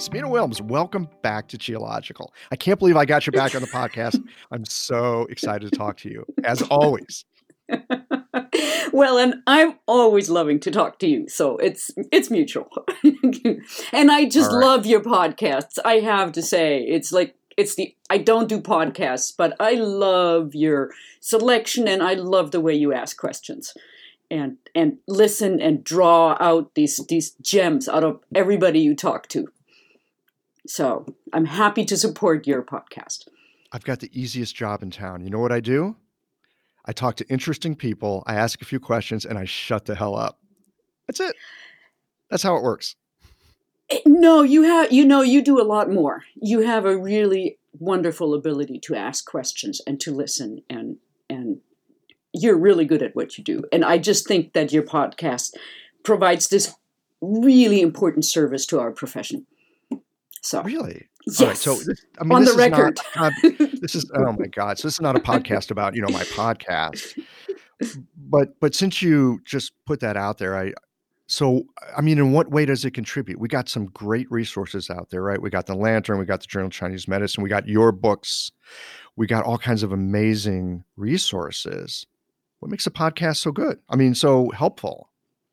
Smina Wilms, welcome back to Geological. I can't believe I got you back on the podcast. I'm so excited to talk to you, as always. Well, and I'm always loving to talk to you, so it's mutual. And I just love your podcasts. I have to say, I don't do podcasts, but I love your selection, and I love the way you ask questions, and listen and draw out these gems out of everybody you talk to. So I'm happy to support your podcast. I've got the easiest job in town. You know what I do? I talk to interesting people, I ask a few questions, and I shut the hell up. That's it. That's how it works. No, you do a lot more. You have a really wonderful ability to ask questions and to listen, and you're really good at what you do. And I just think that your podcast provides this really important service to our profession. So really? Yes. All right, so on the record. This is, oh my God. So this is not a podcast about, my podcast. But since you just put that out there, in what way does it contribute? We got some great resources out there, right? We got the Lantern, we got the Journal of Chinese Medicine, we got your books, we got all kinds of amazing resources. What makes a podcast so good? So helpful?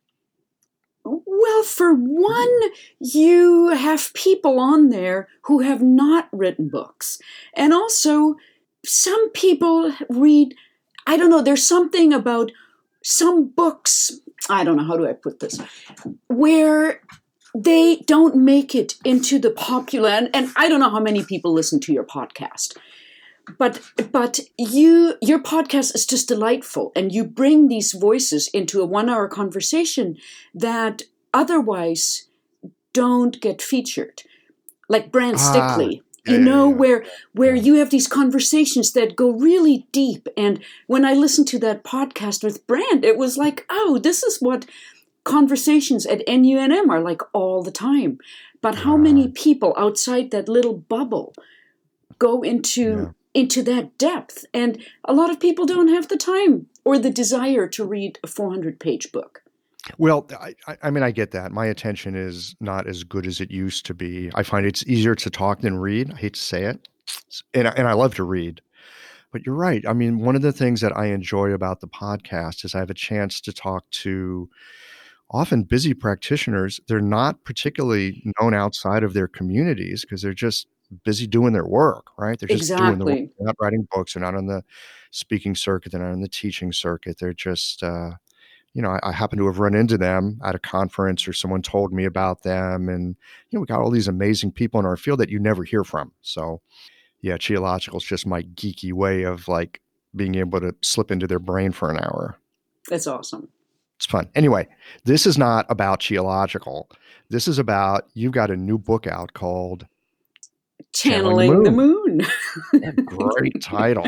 Well, for one, you have people on there who have not written books. And also, some people read, I don't know, there's something about some books, I don't know, how do I put this, where they don't make it into the popular, and I don't know how many people listen to your podcast. But your podcast is just delightful, and you bring these voices into a 1-hour conversation that otherwise don't get featured. Like Brand Stickley, where you have these conversations that go really deep. And when I listened to that podcast with Brand, it was like, oh, this is what conversations at NUNM are like all the time. But how many people outside that little bubble go into that depth? And a lot of people don't have the time or the desire to read a 400-page book. Well, I get that. My attention is not as good as it used to be. I find it's easier to talk than read. I hate to say it. And I love to read. But you're right. One of the things that I enjoy about the podcast is I have a chance to talk to often busy practitioners. They're not particularly known outside of their communities because they're just busy doing their work, right? They're just doing the work. They're not writing books. They're not on the speaking circuit. They're not on the teaching circuit. They're just, I happen to have run into them at a conference or someone told me about them. And, we got all these amazing people in our field that you never hear from. So yeah, Geological is just my geeky way of being able to slip into their brain for an hour. That's awesome. It's fun. Anyway, this is not about Geological. This is about, you've got a new book out called Channeling the Moon. Great title.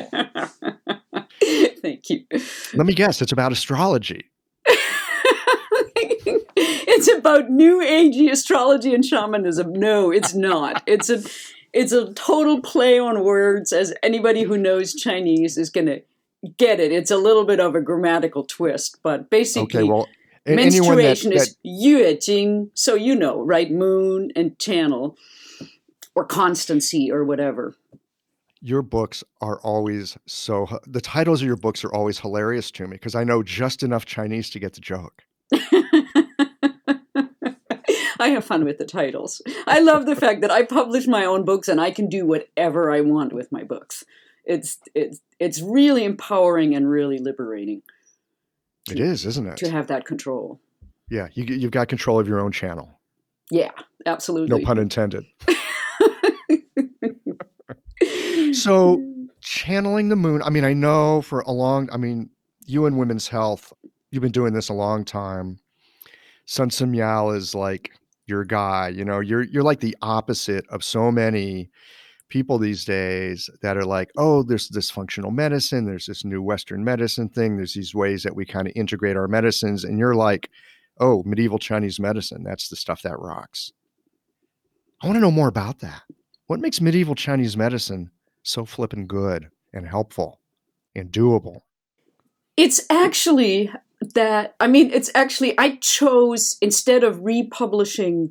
Thank you. Let me guess, it's about astrology. It's about New Agey astrology and shamanism. No, it's not. It's a total play on words, as anybody who knows Chinese is going to get it. It's a little bit of a grammatical twist, but basically, menstruation is Yue Jing, so right? Moon and channel, or constancy, or whatever. Your books are always the titles of your books are always hilarious to me because I know just enough Chinese to get the joke. I have fun with the titles. I love the fact that I publish my own books and I can do whatever I want with my books. It's really empowering and really liberating. It is, isn't it? To have that control. Yeah, you've got control of your own channel. Yeah, absolutely. No pun intended. So, channeling the moon. I know for a long. You in women's health, you've been doing this a long time. Sun Simyal is like your guy. You're like the opposite of so many people these days that are like, oh, there's this functional medicine, there's this new Western medicine thing, there's these ways that we kind of integrate our medicines, and you're like, oh, medieval Chinese medicine, that's the stuff that rocks. I want to know more about that. What makes medieval Chinese medicine so flippin' good and helpful and doable? It's actually I chose, instead of republishing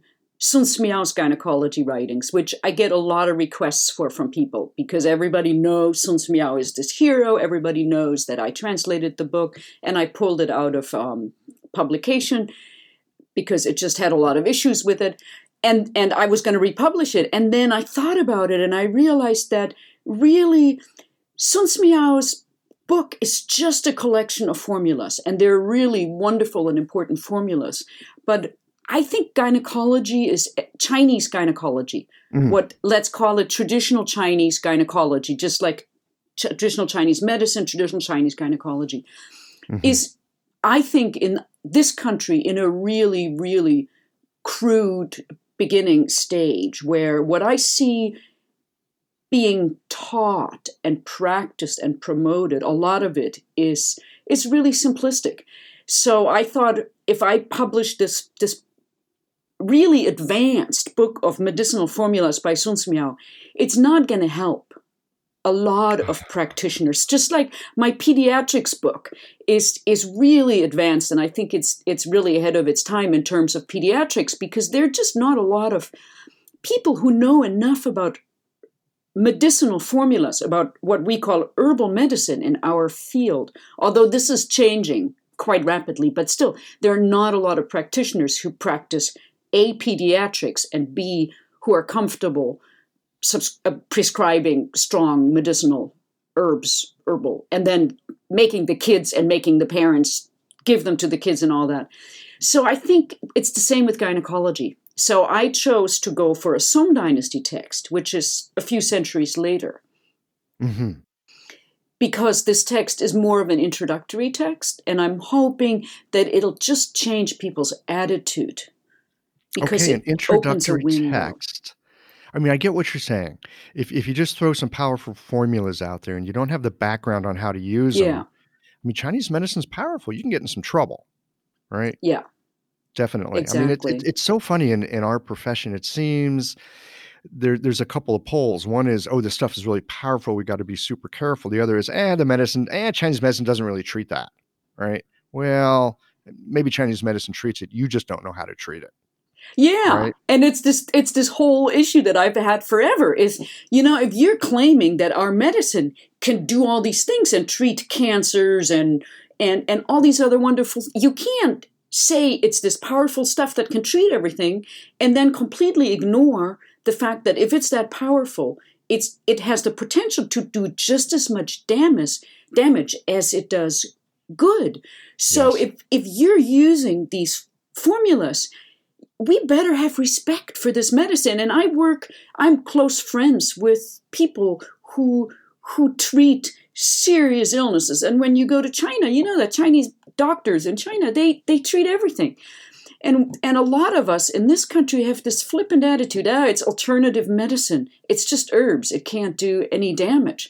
Sun Miao's gynecology writings, which I get a lot of requests for from people because everybody knows Sun Miao is this hero. Everybody knows that I translated the book and I pulled it out of publication because it just had a lot of issues with it. And I was going to republish it. And then I thought about it and I realized that really Sun Miao's book is just a collection of formulas. And they're really wonderful and important formulas. But I think gynecology is Chinese gynecology. What, let's call it traditional Chinese gynecology, just like traditional Chinese medicine, traditional Chinese gynecology, is, I think, in this country in a really, really crude beginning stage where what I see being taught and practiced and promoted, a lot of it is really simplistic. So I thought if I published this really advanced book of medicinal formulas by Sun Miao, it's not going to help a lot of practitioners. Just like my pediatrics book is really advanced, and I think it's really ahead of its time in terms of pediatrics because there are just not a lot of people who know enough about medicinal formulas, about what we call herbal medicine in our field. Although this is changing quite rapidly, but still, there are not a lot of practitioners who practice A, pediatrics, and B, who are comfortable prescribing strong medicinal herbal, and then making the kids and making the parents give them to the kids and all that. So I think it's the same with gynecology. So I chose to go for a Song Dynasty text, which is a few centuries later. Because this text is more of an introductory text, and I'm hoping that it'll just change people's attitude. Because an introductory text. I mean, I get what you're saying. If you just throw some powerful formulas out there and you don't have the background on how to use them, I mean, Chinese medicine's powerful. You can get in some trouble, right? Yeah. Definitely. Exactly. I mean, it's so funny in our profession. It seems there's a couple of poles. One is, oh, this stuff is really powerful. We got to be super careful. The other is, Chinese medicine doesn't really treat that, right? Well, maybe Chinese medicine treats it. You just don't know how to treat it. Yeah. Right? And it's this whole issue that I've had forever is, if you're claiming that our medicine can do all these things and treat cancers and all these other wonderful, you can't say it's this powerful stuff that can treat everything and then completely ignore the fact that if it's that powerful, it has the potential to do just as much damage as it does good. So if you're using these formulas, we better have respect for this medicine. And I'm close friends with people who treat serious illnesses. And when you go to China, that Chinese doctors in China, they treat everything. And a lot of us in this country have this flippant attitude, it's alternative medicine. It's just herbs. It can't do any damage.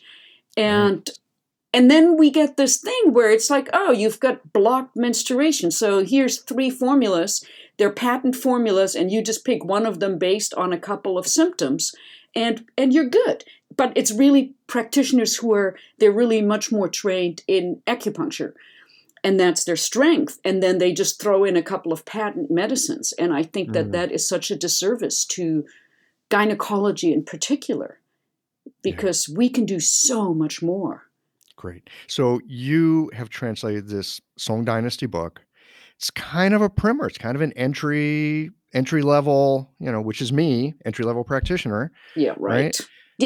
And then we get this thing where it's like, oh, you've got blocked menstruation. So here's 3 formulas. They're patent formulas, and you just pick one of them based on a couple of symptoms, and you're good. But it's really practitioners they're really much more trained in acupuncture, and that's their strength. And then they just throw in a couple of patent medicines. And I think that is such a disservice to gynecology in particular, because we can do so much more. Great. So you have translated this Song Dynasty book. It's kind of a primer. It's kind of an entry level, which is me, entry level practitioner. Yeah, right.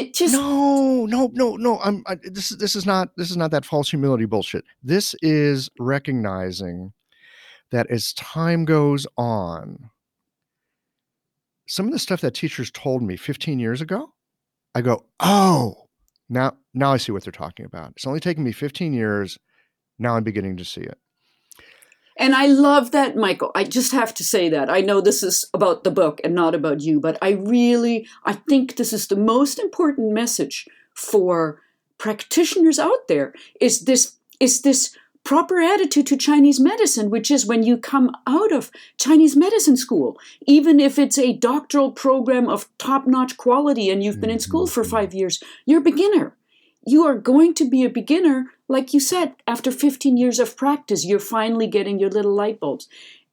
No. This is not that false humility bullshit. This is recognizing that as time goes on, some of the stuff that teachers told me 15 years ago, I go, oh, now I see what they're talking about. It's only taken me 15 years. Now I'm beginning to see it. And I love that, Michael. I just have to say that. I know this is about the book and not about you, but I think this is the most important message for practitioners out there is this proper attitude to Chinese medicine, which is when you come out of Chinese medicine school, even if it's a doctoral program of top-notch quality and you've been in school for 5 years, you're a beginner. You are going to be a beginner, like you said, after 15 years of practice, you're finally getting your little light bulbs.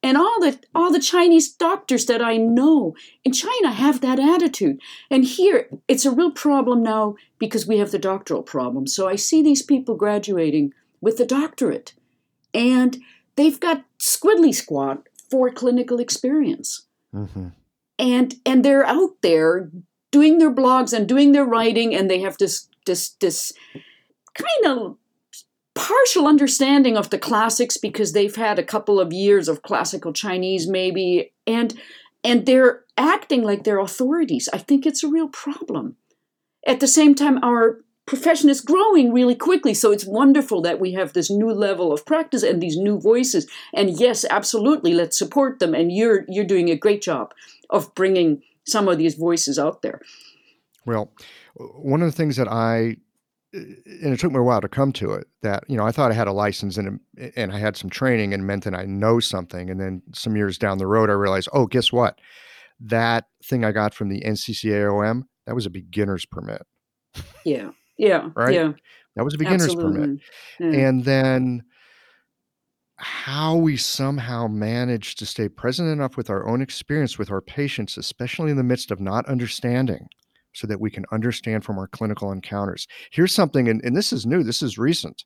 And all the Chinese doctors that I know in China have that attitude. And here, it's a real problem now because we have the doctoral problem. So I see these people graduating with the doctorate, and they've got squiddly squat for clinical experience. Mm-hmm. And they're out there doing their blogs and doing their writing, and they have this kind of partial understanding of the classics because they've had a couple of years of classical Chinese maybe, and they're acting like they're authorities. I think it's a real problem. At the same time, our profession is growing really quickly, so it's wonderful that we have this new level of practice and these new voices. And yes, absolutely, let's support them. And you're doing a great job of bringing some of these voices out there. Well, one of the things that and it took me a while to come to it, that, I thought I had a license and I had some training and meant that I know something. And then some years down the road, I realized, oh, guess what? That thing I got from the NCCAOM, that was a beginner's permit. Yeah. Right? Yeah. That was a beginner's Absolutely. permit. Yeah. And then how we somehow managed to stay present enough with our own experience with our patients, especially in the midst of not understanding, so that we can understand from our clinical encounters. Here's something, and this is new, this is recent.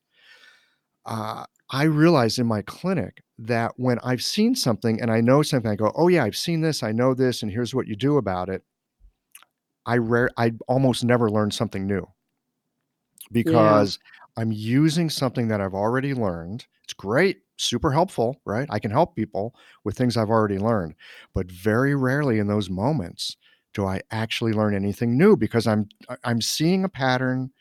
I realized in my clinic that when I've seen something and I know something, I go, oh yeah, I've seen this, I know this, and here's what you do about it. I almost never learn something new because I'm using something that I've already learned. It's great, super helpful, right? I can help people with things I've already learned, but very rarely in those moments do I actually learn anything new because I'm seeing a pattern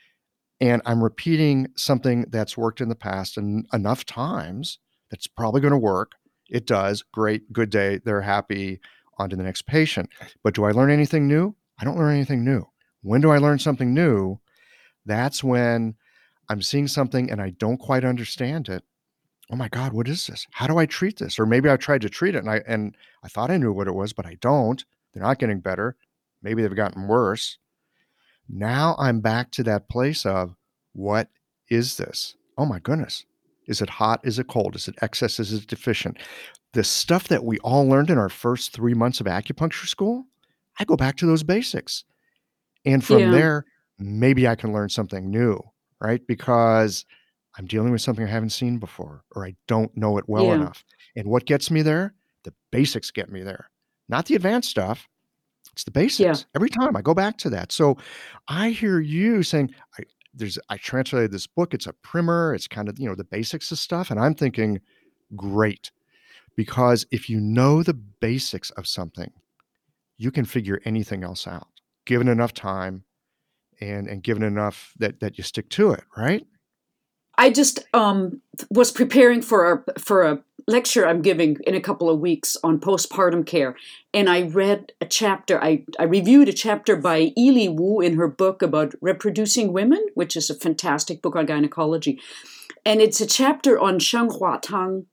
and I'm repeating something that's worked in the past and enough times that's probably going to work. It does. Great. Good day. They're happy. On to the next patient. But do I learn anything new? I don't learn anything new. When do I learn something new? That's when I'm seeing something and I don't quite understand it. Oh my God, what is this? How do I treat this? Or maybe I tried to treat it and I thought I knew what it was, but I don't. They're not getting better. Maybe they've gotten worse. Now I'm back to that place of, what is this? Oh my goodness. Is it hot? Is it cold? Is it excess? Is it deficient? The stuff that we all learned in our first 3 months of acupuncture school, I go back to those basics. And from there, maybe I can learn something new, right? Because I'm dealing with something I haven't seen before, or I don't know it well enough. And what gets me there? The basics get me there, not the advanced stuff. It's the basics. Every time I go back to that. So I hear you saying, I translated this book. It's a primer. It's kind of, the basics of stuff. And I'm thinking, great. Because if you know the basics of something, you can figure anything else out, given enough time and given enough that you stick to it, right? I just was preparing for a lecture I'm giving in a couple of weeks on postpartum care, and I read a chapter. I reviewed a chapter by Ili Wu in her book about reproducing women, which is a fantastic book on gynecology, and it's a chapter on Sheng Hua Tang,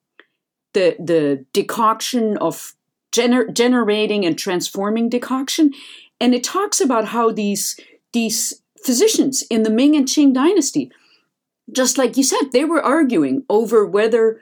the decoction of generating and transforming decoction, and it talks about how these physicians in the Ming and Qing dynasty, just like you said, they were arguing over whether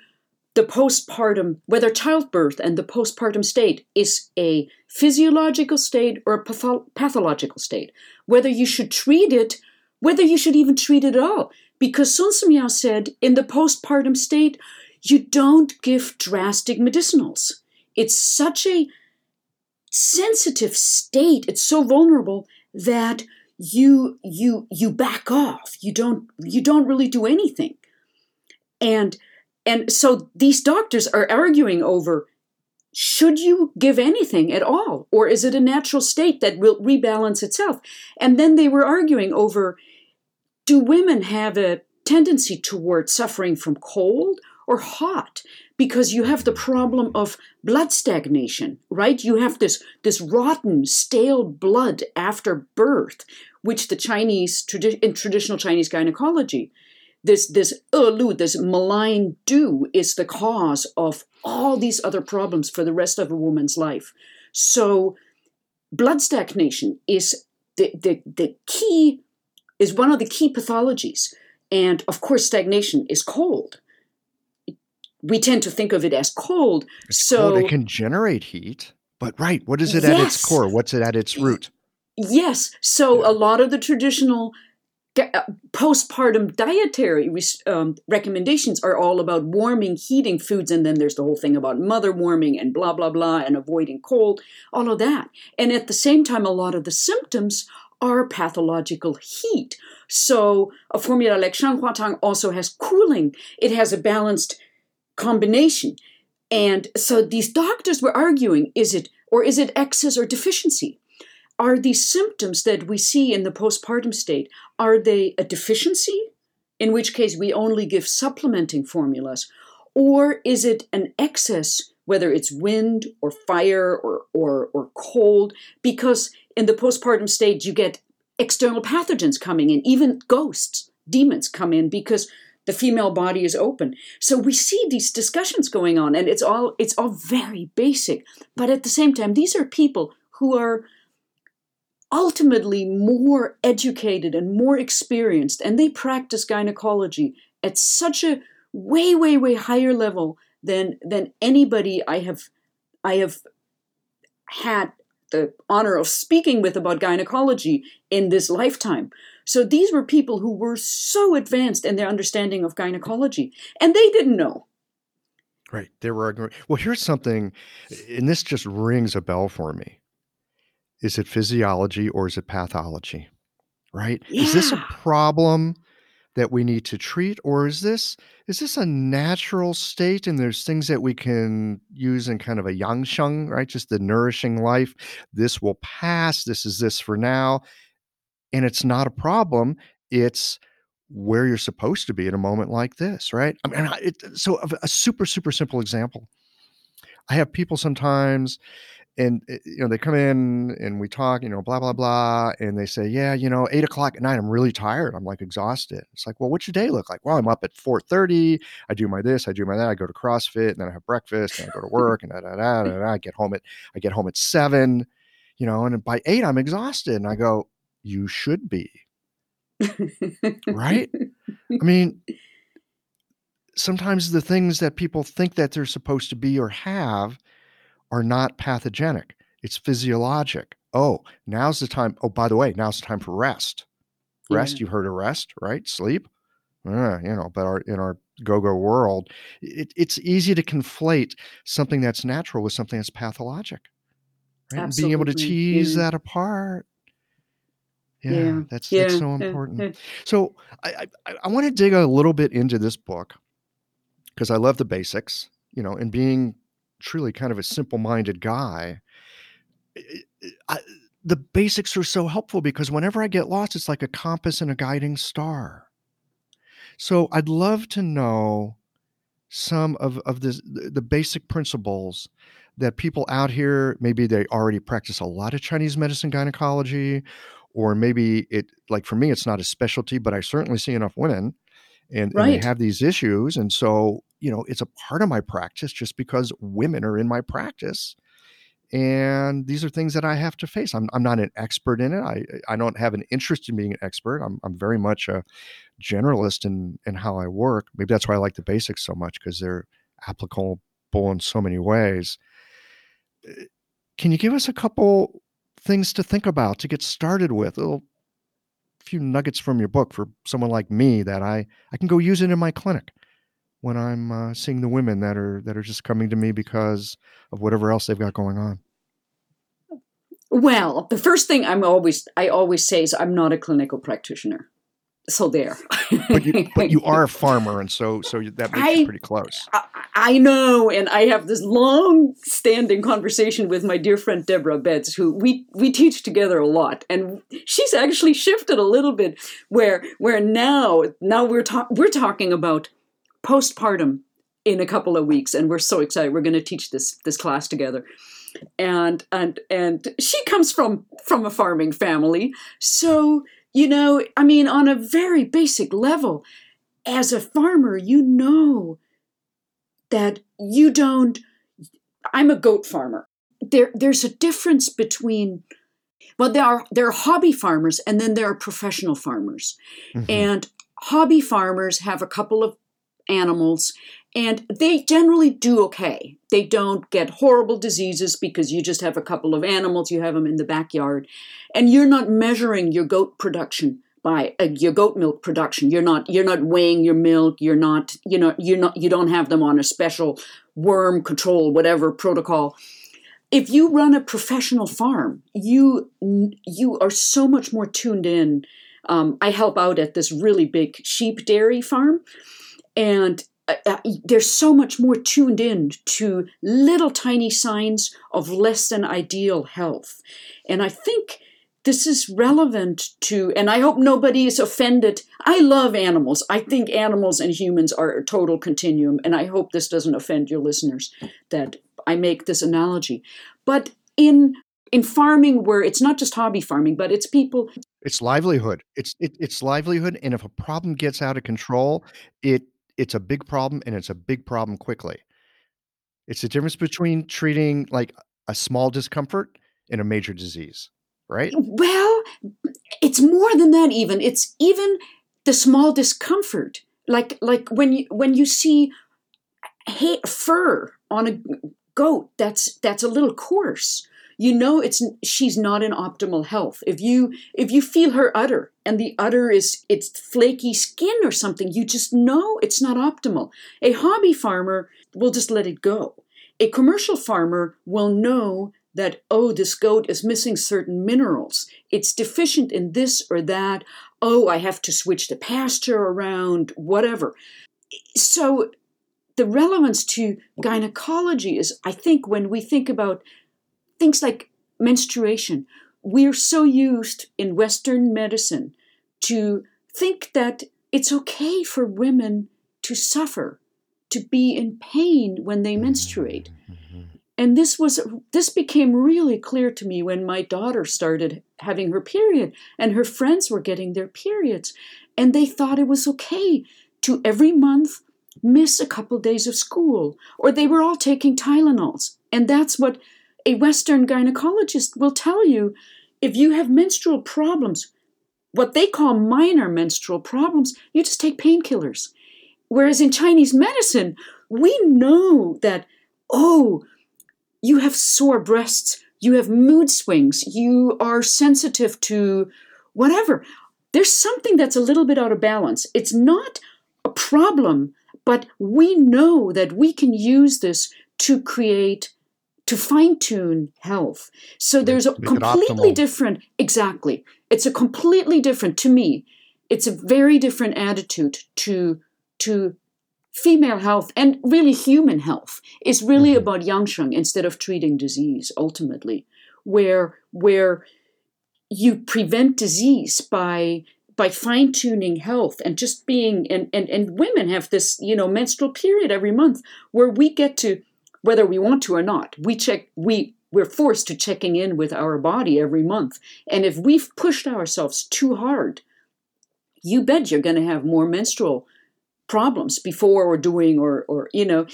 whether childbirth and the postpartum state is a physiological state or a pathological state, whether you should treat it, whether you should even treat it at all. Because Sun Simiao said, in the postpartum state, you don't give drastic medicinals. It's such a sensitive state. It's so vulnerable that you back off. You don't really do anything. And so these doctors are arguing over, should you give anything at all? Or is it a natural state that will rebalance itself? And then they were arguing over, do women have a tendency toward suffering from cold or hot? Because you have the problem of blood stagnation, right? You have this rotten, stale blood after birth, which the Chinese, in traditional Chinese gynecology, this malign dew is the cause of all these other problems for the rest of a woman's life. So blood stagnation is the key, is one of the key pathologies. And of course, stagnation is cold. we tend to think of it as cold. It's cold. It So can generate heat, but right, what is it at its yes, core? What's it at its root? yes. So Yeah. a lot of the traditional postpartum dietary recommendations are all about warming, heating foods, and then there's the whole thing about mother warming and blah, blah, blah, and avoiding cold, all of that. And at the same time, a lot of the symptoms are pathological heat. So a formula like Shanghuatang also has cooling. It has a balanced combination. And so these doctors were arguing, is it excess or deficiency? Are these symptoms that we see in the postpartum state, are they a deficiency, in which case we only give supplementing formulas? Or is it an excess, whether it's wind or fire or cold? Because in the postpartum stage, you get external pathogens coming in, even ghosts, demons come in because the female body is open. So we see these discussions going on, and it's all very basic. But at the same time, these are people who are ultimately more educated and more experienced, and they practice gynecology at such a way, way, way higher level than anybody I have had the honor of speaking with about gynecology in this lifetime. So these were people who were so advanced in their understanding of gynecology, and they didn't know. Right. They were arguing. Well, here's something, and this just rings a bell for me. Is it physiology or is it pathology? Right? Is this a Yeah, problem that we need to treat, or is this a natural state and there's things that we can use in kind of a yangsheng, right? Just the nourishing life. This will pass. This is this for now. And it's not a problem. It's where you're supposed to be in a moment like this, right? I mean, so a super, super simple example. I have people sometimes and they come in and we talk, blah, blah, blah. And they say, yeah, 8 o'clock at night, I'm really tired. I'm like exhausted. It's like, well, what's your day look like? Well, I'm up at 4:30. I do my this, I do my that. I go to CrossFit and then I have breakfast and I go to work and I get home at 7, and by 8, I'm exhausted. And I go, you should be, right? I mean, sometimes the things that people think that they're supposed to be or have are not pathogenic. It's physiologic. Oh, now's the time. Oh, by the way, now's the time for rest. yeah, Rest, you've heard of rest, right? Sleep. But in our go-go world, it's easy to conflate something that's natural with something that's pathologic, right? And being able to absolutely. tease Yeah, that apart. Yeah, yeah, that's yeah, so yeah, important. yeah. So I want to dig a little bit into this book because I love the basics, and being truly kind of a simple-minded guy, I, the basics are so helpful because whenever I get lost, it's like a compass and a guiding star. So I'd love to know some of the basic principles that people out here, maybe they already practice a lot of Chinese medicine gynecology, or maybe it, like for me, it's not a specialty, but I certainly see enough women and they Right. have these issues. And so, it's a part of my practice just because women are in my practice. And these are things that I have to face. I'm not an expert in it. I don't have an interest in being an expert. I'm very much a generalist in how I work. Maybe that's why I like the basics so much because they're applicable in so many ways. Can you give us a couple things to think about to get started with? A little few nuggets from your book for someone like me that I can go use it in my clinic when I'm seeing the women that are just coming to me because of whatever else they've got going on. Well, the first thing I always say is I'm not a clinical practitioner. So there. But you are a farmer, and so that makes you I pretty close. I know, and I have this long-standing conversation with my dear friend Deborah Betts, who we teach together a lot, and she's actually shifted a little bit, where now we're talking about postpartum in a couple of weeks, and we're so excited. We're going to teach this class together, and she comes from a farming family, so I mean, on a very basic level, as a farmer, that you don't. I'm a goat farmer. There's a difference between, well, there are hobby farmers and then there are professional farmers. Mhm. And hobby farmers have a couple of animals, and they generally do okay. They don't get horrible diseases because you just have a couple of animals, you have them in the backyard, and you're not measuring your goat production by your goat milk production. You're not weighing your milk. You don't have them on a special worm control, whatever protocol. If you run a professional farm, you are so much more tuned in. I help out at this really big sheep dairy farm, and they're so much more tuned in to little tiny signs of less than ideal health. And I think this is relevant to, and I hope nobody is offended. I love animals. I think animals and humans are a total continuum, and I hope this doesn't offend your listeners that I make this analogy. But in farming, where it's not just hobby farming, but it's people. It's livelihood. It's livelihood, and if a problem gets out of control, it's a big problem, and it's a big problem quickly. It's the difference between treating like a small discomfort and a major disease, right? Well, it's more than that even. It's even the small discomfort. Like when you see fur on a goat that's a little coarse, she's not in optimal health. If you feel her udder and the udder it's flaky skin or something, you just know it's not optimal. A hobby farmer will just let it go. A commercial farmer will know that, oh, this goat is missing certain minerals. It's deficient in this or that. Oh, I have to switch the pasture around, whatever. So the relevance to gynecology is, I think, when we think about things like menstruation, we're so used in Western medicine to think that it's okay for women to suffer, to be in pain when they menstruate. And this became really clear to me when my daughter started having her period and her friends were getting their periods. And they thought it was okay to every month miss a couple days of school, or they were all taking Tylenols. And that's what a Western gynecologist will tell you. If you have menstrual problems, what they call minor menstrual problems, you just take painkillers. Whereas in Chinese medicine, we know that, oh, you have sore breasts, you have mood swings, you are sensitive to whatever. There's something that's a little bit out of balance. It's not a problem, but we know that we can use this to fine-tune health. So there's a completely different, exactly. It's a completely different, to me, it's a very different attitude to female health, and really human health is really about Yangsheng instead of treating disease ultimately, where you prevent disease by fine-tuning health and just being, and women have this, menstrual period every month where we get to, whether we want to or not, we're forced to checking in with our body every month. And if we've pushed ourselves too hard, you bet you're going to have more menstrual problems before or doing or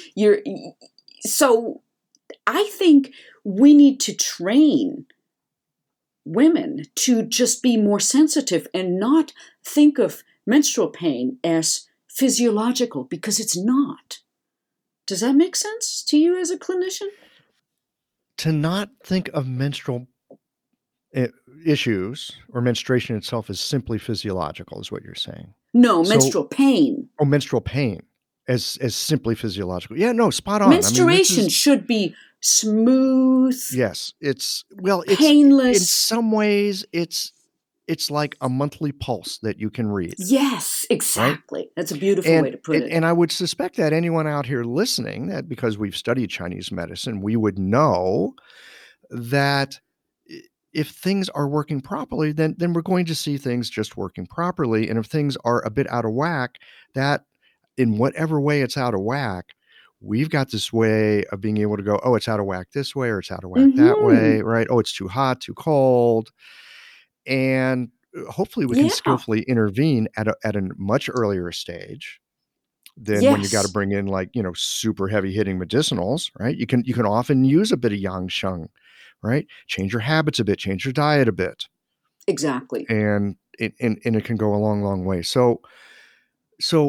so I think we need to train women to just be more sensitive and not think of menstrual pain as physiological, because it's not. Does that make sense to you as a clinician? To not think of menstrual issues or menstruation itself as simply physiological is what you're saying. No, menstrual pain. Oh, menstrual pain as simply physiological. Yeah, no, spot on. Menstruation should be smooth. Yes, it's painless. In some ways, it's like a monthly pulse that you can read. Yes, exactly. Right? That's a beautiful way to put it. And I would suspect that anyone out here listening, that because we've studied Chinese medicine, we would know that if things are working properly, then we're going to see things just working properly. And if things are a bit out of whack, that in whatever way it's out of whack, we've got this way of being able to go, oh, it's out of whack this way, or it's out of whack that way, right? Oh, it's too hot, too cold. And hopefully we can skillfully intervene at a much earlier stage than when you got to bring in super heavy hitting medicinals, right? You can often use a bit of Yangsheng, right? Change your habits a bit, change your diet a bit. Exactly. And it can go a long, long way. So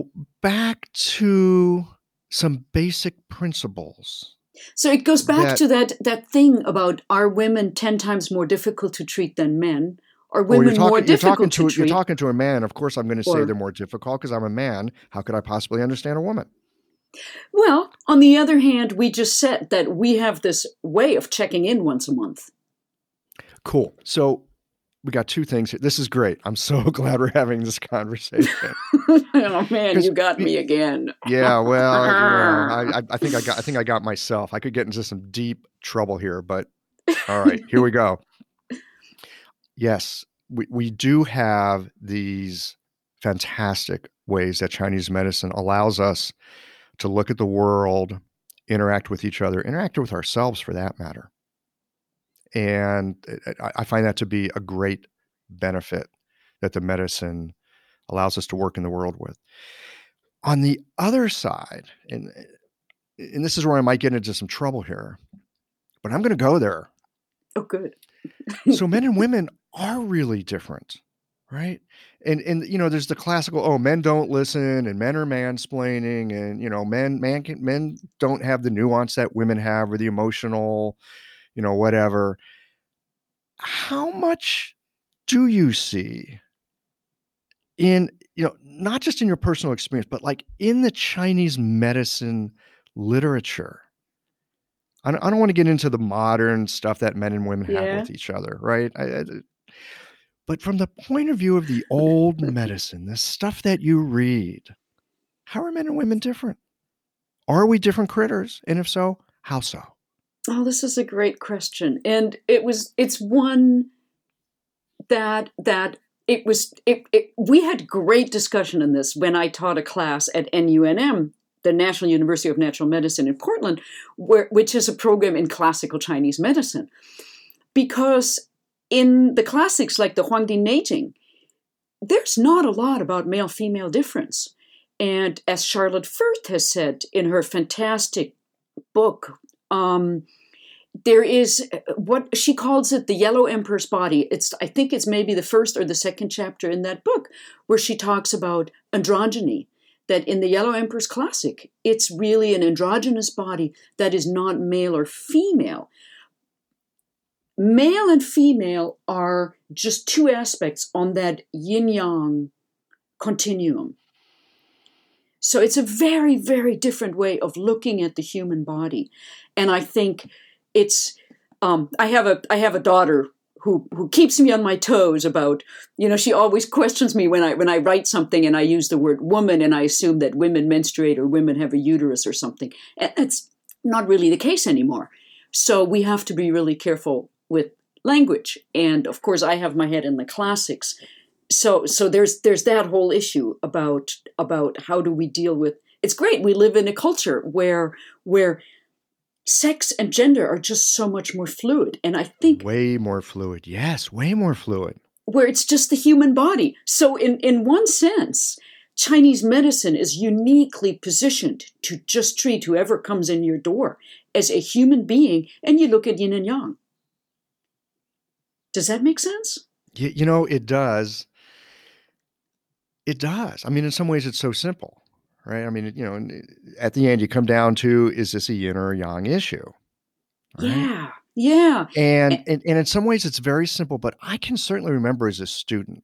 back to some basic principles So it goes back that to that thing about, are women 10 times more difficult to treat than men? Are oh, women more difficult to you're treat? talking to a man. Of course, I'm going to say Or, they're more difficult because I'm a man. How could I possibly understand a woman? well, on the other hand, we just said that we have this way of checking in once a month. Cool. So we got two things here. This is great. I'm so glad we're having this conversation. Oh man, you got we, me again. yeah, well, I think I got myself. I could get into some deep trouble here, but all right, here we go. Yes, we do have these fantastic ways that Chinese medicine allows us to look at the world, interact with each other, interact with ourselves for that matter. And I find that to be a great benefit that the medicine allows us to work in the world with. On the other side, and this is where I might get into some trouble here, but I'm going to go there. Oh, good. So men and women are really different, right? And there's the classical, men don't listen, and men are mansplaining, and men don't have the nuance that women have, or the emotional, whatever. How much do you see in, not just in your personal experience, but like in the Chinese medicine literature? I don't want to get into the modern stuff that men and women have with each other, right? But from the point of view of the old medicine, the stuff that you read, how are men and women different? Are we different critters? And if so, how so? Oh, this is a great question. And it's one that we had great discussion in this when I taught a class at NUNM, the National University of Natural Medicine in Portland, which is a program in classical Chinese medicine. Because in the classics like the Huangdi Neijing, there's not a lot about male-female difference. And as Charlotte Firth has said in her fantastic book, there is what she calls it the Yellow Emperor's Body. I think it's maybe the first or the second chapter in that book where she talks about androgyny, that in the Yellow Emperor's Classic, it's really an androgynous body that is not male or female. Male and female are just two aspects on that yin-yang continuum. So it's a very, very different way of looking at the human body. And I think it's, I have a daughter who keeps me on my toes about, she always questions me when I write something and I use the word woman and I assume that women menstruate or women have a uterus or something. And it's not really the case anymore. So we have to be really careful with language. And of course, I have my head in the classics. So there's that whole issue about how do we deal with. It's great. We live in a culture where sex and gender are just so much more fluid, and I think way more fluid. Yes, way more fluid. Where it's just the human body. So in one sense, Chinese medicine is uniquely positioned to just treat whoever comes in your door as a human being, and you look at yin and yang. Does that make sense? It does. It does. I mean, in some ways, it's so simple, right? I mean, at the end, you come down to, is this a yin or a yang issue? Right? Yeah. And in some ways, it's very simple, but I can certainly remember as a student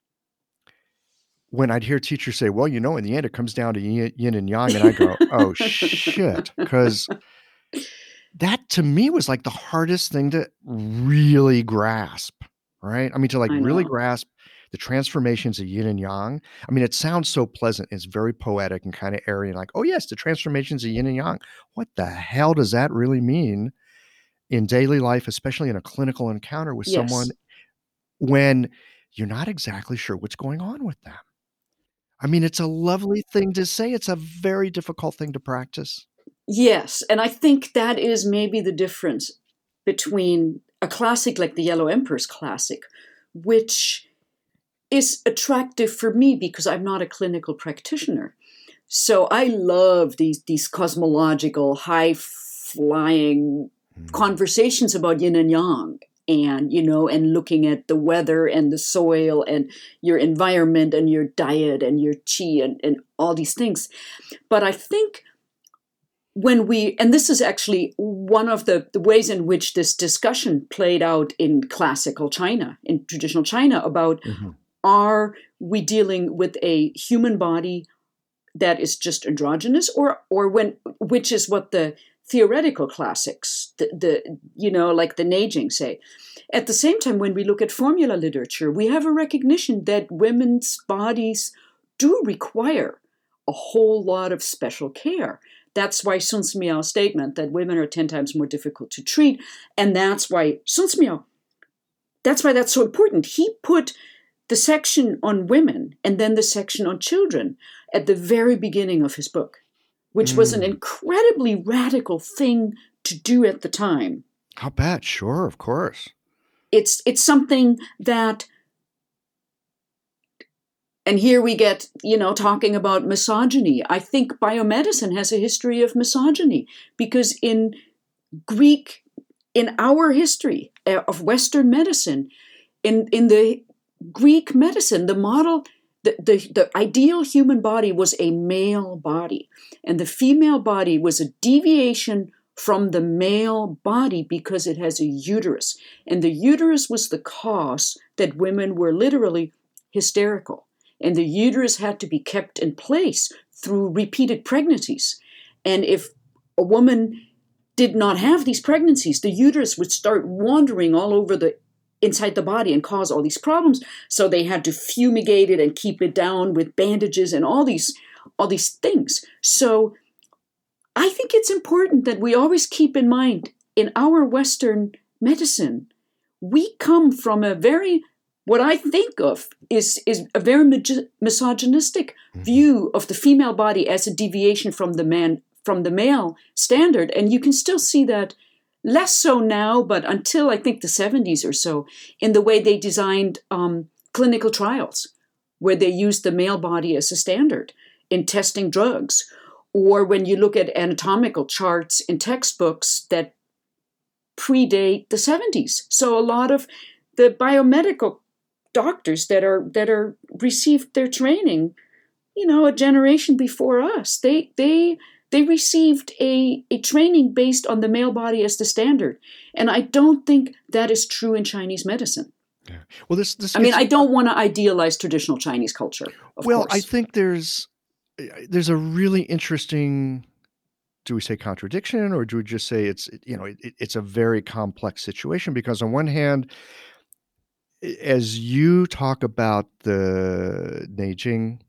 when I'd hear teachers say, well, in the end, it comes down to yin and yang. And I go, oh, shit. Because that to me was like the hardest thing to really grasp, right? I mean, to really grasp the transformations of yin and yang. I mean, it sounds so pleasant. It's very poetic and kind of airy and like, oh, yes, the transformations of yin and yang. What the hell does that really mean in daily life, especially in a clinical encounter with someone when you're not exactly sure what's going on with them? I mean, it's a lovely thing to say. It's a very difficult thing to practice. Yes, and I think that is maybe the difference between a classic like the Yellow Emperor's Classic, which is attractive for me because I'm not a clinical practitioner. So I love these cosmological, high-flying conversations about yin and yang. and, and looking at the weather and the soil and your environment and your diet and your qi and all these things. But I think and this is actually one of the ways in which this discussion played out in classical China, in traditional China, about are we dealing with a human body that is just androgynous, or which is what the theoretical classics, like the Neijing say. At the same time, when we look at formula literature, we have a recognition that women's bodies do require a whole lot of special care. That's why Sun Miao's statement that women are 10 times more difficult to treat, and that's why that's so important. He put the section on women and then the section on children at the very beginning of his book, which was an incredibly radical thing to do at the time. I'll bet. Sure, of course. It's something that, and here we get, talking about misogyny. I think biomedicine has a history of misogyny because in our history of Western medicine, in the Greek medicine, the model, the ideal human body was a male body, and the female body was a deviation from the male body because it has a uterus. And the uterus was the cause that women were literally hysterical. And the uterus had to be kept in place through repeated pregnancies. And if a woman did not have these pregnancies, the uterus would start wandering all over inside the body and cause all these problems. So they had to fumigate it and keep it down with bandages and all these things. So I think it's important that we always keep in mind in our Western medicine, we come from what I think of is a very misogynistic view of the female body as a deviation from the male standard. And you can still see that less so now, but until I think the 70s or so, in the way they designed clinical trials, where they used the male body as a standard in testing drugs. Or when you look at anatomical charts in textbooks that predate the 70s. So a lot of the biomedical doctors that are received their training, a generation before us, they received a training based on the male body as the standard. And I don't think that is true in Chinese medicine. Yeah. Well, I don't want to idealize traditional Chinese culture, of course. I think there's a really interesting, do we say contradiction, or do we just say it's a very complex situation? Because on one hand, as you talk about the Neijing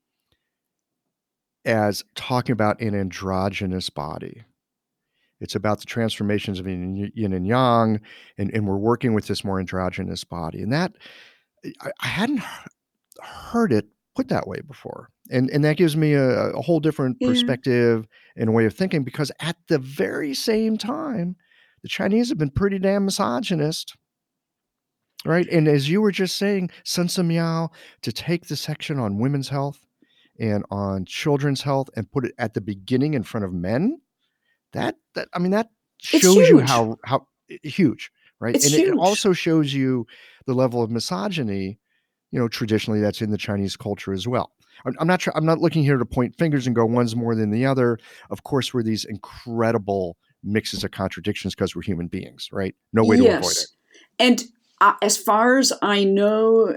as talking about an androgynous body, it's about the transformations of yin and yang, and we're working with this more androgynous body. And that, I hadn't heard it put that way before. And that gives me a whole different perspective and way of thinking, because at the very same time, the Chinese have been pretty damn misogynist, right? And as you were just saying, Sun Miao, to take the section on women's health and on children's health and put it at the beginning in front of men, that shows you how huge, right? It's and huge. It also shows you the level of misogyny, traditionally that's in the Chinese culture as well. I'm not looking here to point fingers and go one's more than the other. Of course, we're these incredible mixes of contradictions because we're human beings, right? No way to avoid it. And as far as I know,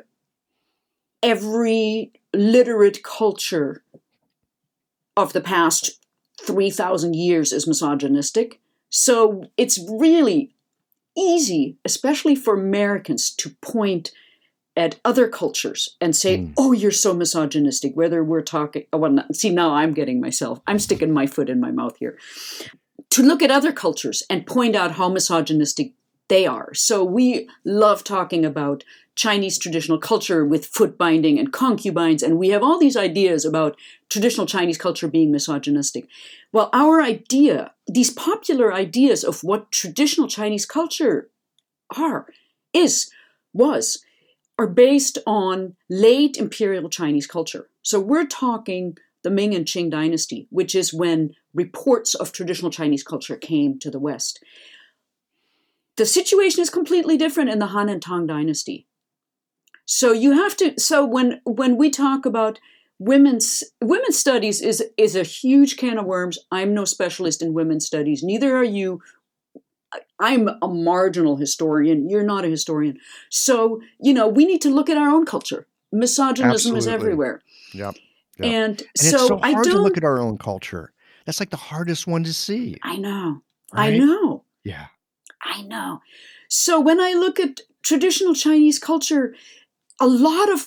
every literate culture of the past 3,000 years is misogynistic. So it's really easy, especially for Americans, to point at other cultures and say, oh, you're so misogynistic, whether we're talking, now I'm sticking my foot in my mouth here. To look at other cultures and point out how misogynistic they are. So we love talking about Chinese traditional culture with foot binding and concubines, and we have all these ideas about traditional Chinese culture being misogynistic. Well, these popular ideas of what traditional Chinese culture are based on late imperial Chinese culture. So we're talking the Ming and Qing dynasty, which is when reports of traditional Chinese culture came to the West. The situation is completely different in the Han and Tang dynasty. So when we talk about women's studies is a huge can of worms. I'm no specialist in women's studies. Neither are you. I'm a marginal historian. You're not a historian. So, we need to look at our own culture. Misogynism is Absolutely. everywhere. Yep. And it's so hard to look at our own culture. That's like the hardest one to see. I know. Right? I know. Yeah. I know. So when I look at traditional Chinese culture, a lot of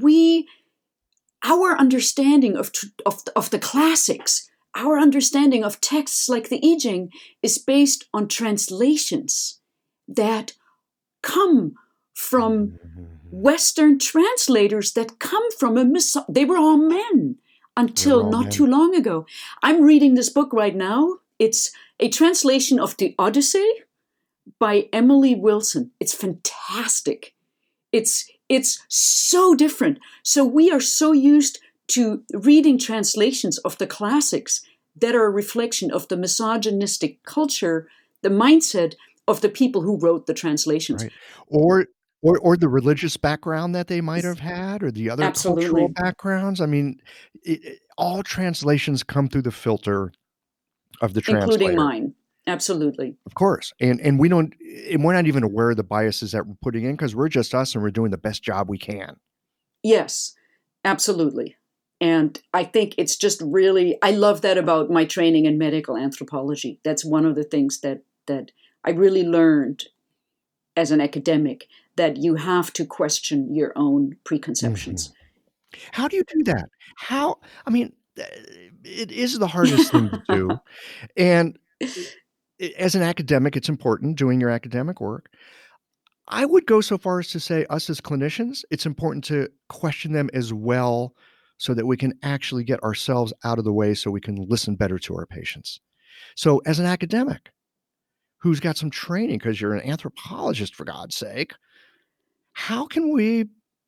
our understanding of the classics, our understanding of texts like the I Ching is based on translations that come from Western translators that come from they were all men until not too long ago. I'm reading this book right now. It's a translation of the Odyssey by Emily Wilson. It's fantastic. It's so different. So we are so used to reading translations of the classics that are a reflection of the misogynistic culture, the mindset of the people who wrote the translations. Right. Or the religious background that they might have had, or the other cultural backgrounds. I mean, all translations come through the filter of the translator. Including mine. Absolutely. Of course. And we're not even aware of the biases that we're putting in because we're just us and we're doing the best job we can. Yes, absolutely. And I think it's just really, I love that about my training in medical anthropology. That's one of the things that I really learned as an academic, that you have to question your own preconceptions. Mm-hmm. How do you do that? It is the hardest thing to do. And as an academic, it's important doing your academic work. I would go so far as to say, us as clinicians, it's important to question them as well so that we can actually get ourselves out of the way so we can listen better to our patients. So as an academic who's got some training, because you're an anthropologist, for God's sake, how can we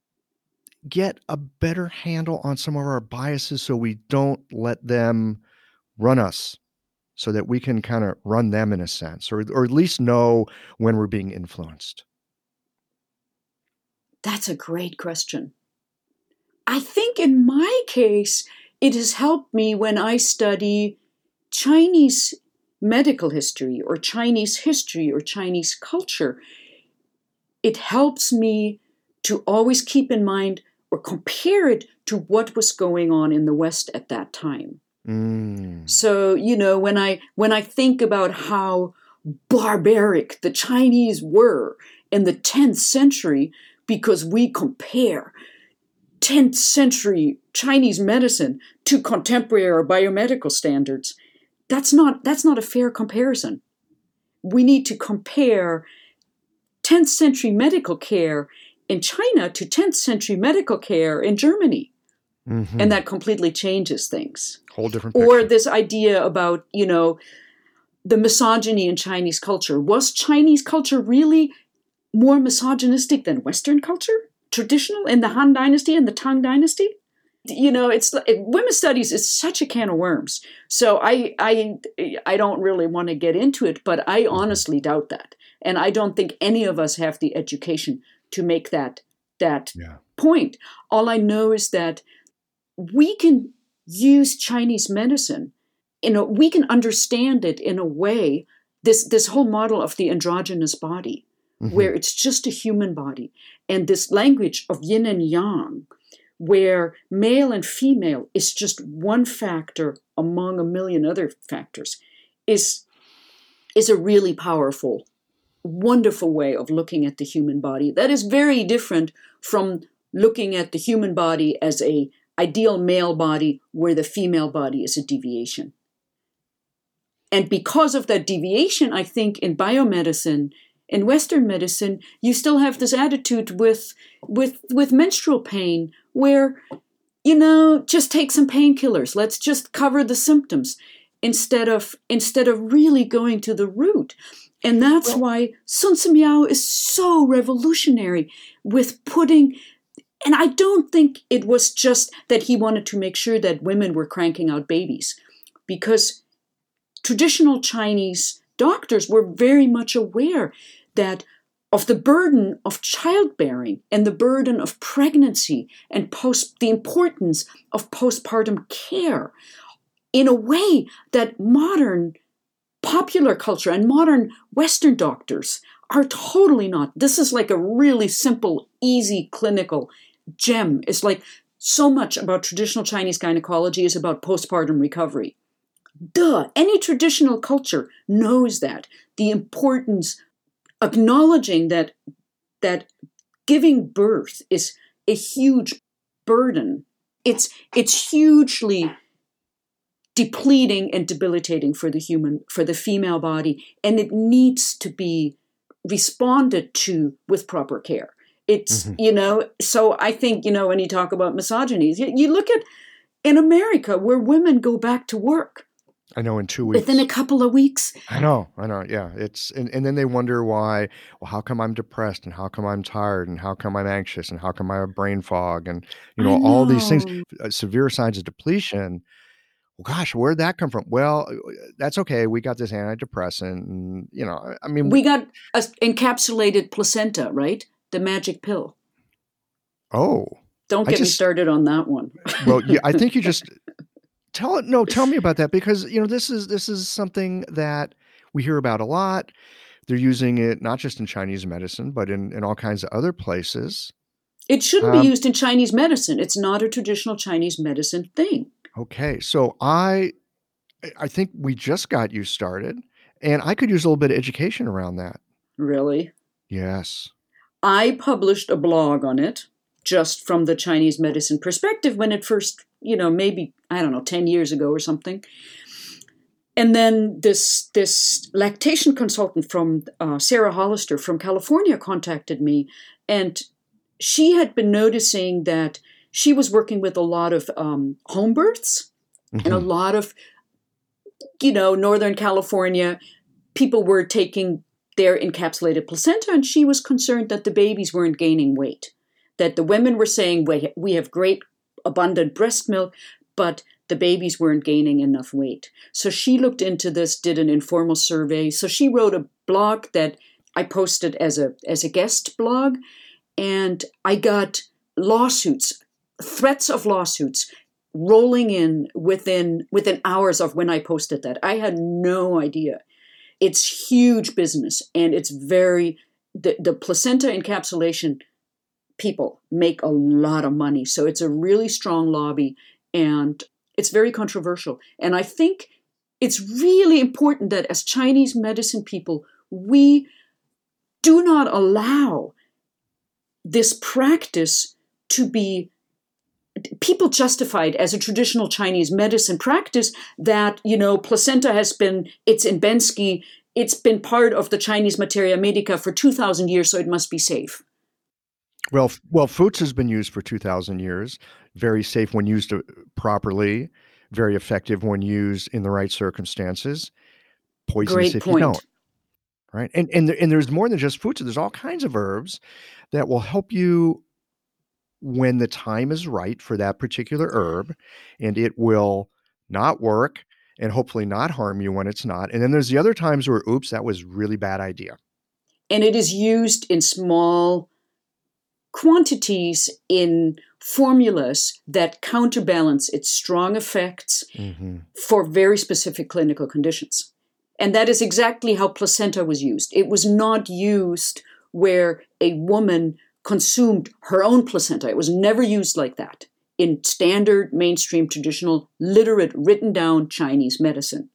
get a better handle on some of our biases so we don't let them run us, so that we can kind of run them in a sense, or at least know when we're being influenced? That's a great question. I think in my case, it has helped me when I study Chinese medical history or Chinese history or Chinese culture. It helps me to always keep in mind or compare it to what was going on in the West at that time. So, when I think about how barbaric the Chinese were in the 10th century, because we compare 10th century Chinese medicine to contemporary biomedical standards, that's not a fair comparison. We need to compare 10th century medical care in China to 10th century medical care in Germany. Mm-hmm. And that completely changes things. Whole different picture. Or this idea about, the misogyny in Chinese culture. Was Chinese culture really more misogynistic than Western culture? Traditional in the Han Dynasty and the Tang Dynasty? Women's studies is such a can of worms. So I don't really want to get into it, but I honestly doubt that. And I don't think any of us have the education to make that point. All I know is that we can use Chinese medicine, we can understand it in a way, this whole model of the androgynous body, mm-hmm. where it's just a human body, and this language of yin and yang, where male and female is just one factor among a million other factors, is a really powerful, wonderful way of looking at the human body. That is very different from looking at the human body as a ideal male body where the female body is a deviation. And because of that deviation, I think in biomedicine, in Western medicine, you still have this attitude with menstrual pain where, just take some painkillers. Let's just cover the symptoms instead of really going to the root. And that's why Sun Simiao is so revolutionary with putting. And I don't think it was just that he wanted to make sure that women were cranking out babies, because traditional Chinese doctors were very much aware that of the burden of childbearing and the burden of pregnancy and the importance of postpartum care in a way that modern popular culture and modern Western doctors are totally not. This is like a really simple, easy clinical gem. It's like so much about traditional Chinese gynecology is about postpartum recovery. Duh, any traditional culture knows that. The importance, acknowledging that giving birth is a huge burden. It's hugely depleting and debilitating for the female body, and it needs to be responded to with proper care. It's, so I think, when you talk about misogyny, you look at in America where women go back to work. I know, in 2 weeks. Within a couple of weeks. I know. Yeah. It's, and then they wonder why, well, how come I'm depressed, and how come I'm tired, and how come I'm anxious, and how come I have brain fog, and, all these things, severe signs of depletion. Well, gosh, where'd that come from? Well, that's okay. We got this antidepressant, and, we got an encapsulated placenta, right? The magic pill. Oh. Don't get me started on that one. Well, yeah, I think you just tell me about that, because, this is something that we hear about a lot. They're using it not just in Chinese medicine, but in all kinds of other places. It shouldn't be used in Chinese medicine. It's not a traditional Chinese medicine thing. Okay. So I think we just got you started, and I could use a little bit of education around that. Really? Yes. I published a blog on it just from the Chinese medicine perspective when it first, maybe, 10 years ago or something. And then this lactation consultant from Sarah Hollister from California contacted me, and she had been noticing that she was working with a lot of home births, and a lot of, Northern California, people were taking their encapsulated placenta, and she was concerned that the babies weren't gaining weight, that the women were saying, we have great abundant breast milk, but the babies weren't gaining enough weight. So she looked into this, did an informal survey. So she wrote a blog that I posted as a guest blog, and I got threats of lawsuits rolling in within hours of when I posted that. I had no idea. It's huge business, and it's the placenta encapsulation people make a lot of money. So it's a really strong lobby, and it's very controversial. And I think it's really important that as Chinese medicine people, we do not allow this practice to be, people justified as a traditional Chinese medicine practice that, placenta it's in Bensky, it's been part of the Chinese materia medica for 2,000 years, so it must be safe. Well, Futs has been used for 2,000 years. Very safe when used properly. Very effective when used in the right circumstances. Poisonous if you don't. Right? And there's more than just Futs. There's all kinds of herbs that will help you when the time is right for that particular herb, and it will not work and hopefully not harm you when it's not. And then there's the other times where, oops, that was really bad idea. And it is used in small quantities in formulas that counterbalance its strong effects for very specific clinical conditions. And that is exactly how placenta was used. It was not used where a woman consumed her own placenta. It was never used like that in standard, mainstream, traditional, literate, written down Chinese medicine.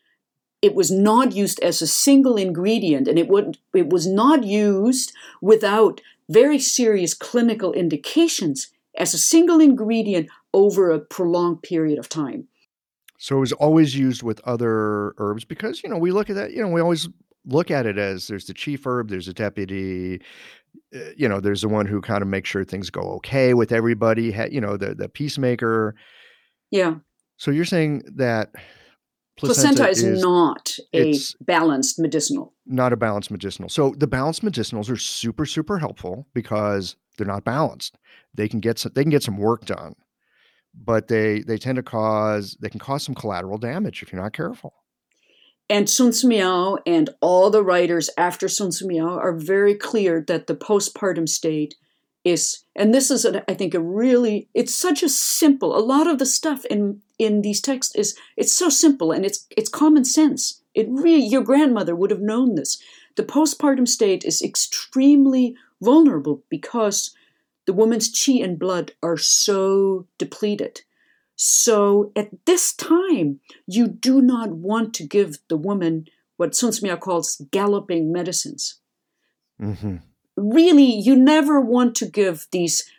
It was not used as a single ingredient, and it was not used without very serious clinical indications as a single ingredient over a prolonged period of time. So it was always used with other herbs because, we look at that, we always look at it as there's the chief herb, there's a deputy, there's the one who kind of makes sure things go okay with everybody, the peacemaker. Yeah. So you're saying that placenta is not a balanced medicinal. Not a balanced medicinal. So the balanced medicinals are super, super helpful because they're not balanced. They can get some work done, but they can cause some collateral damage if you're not careful. And Sun Miao and all the writers after Sun Miao are very clear that the postpartum state is, and this is, I think, it's such a simple, a lot of the stuff in these texts it's so simple and it's common sense. Your grandmother would have known this. The postpartum state is extremely vulnerable because the woman's qi and blood are so depleted. So at this time, you do not want to give the woman what Sun Miao calls galloping medicines. Mm-hmm. Really, you never want to give these,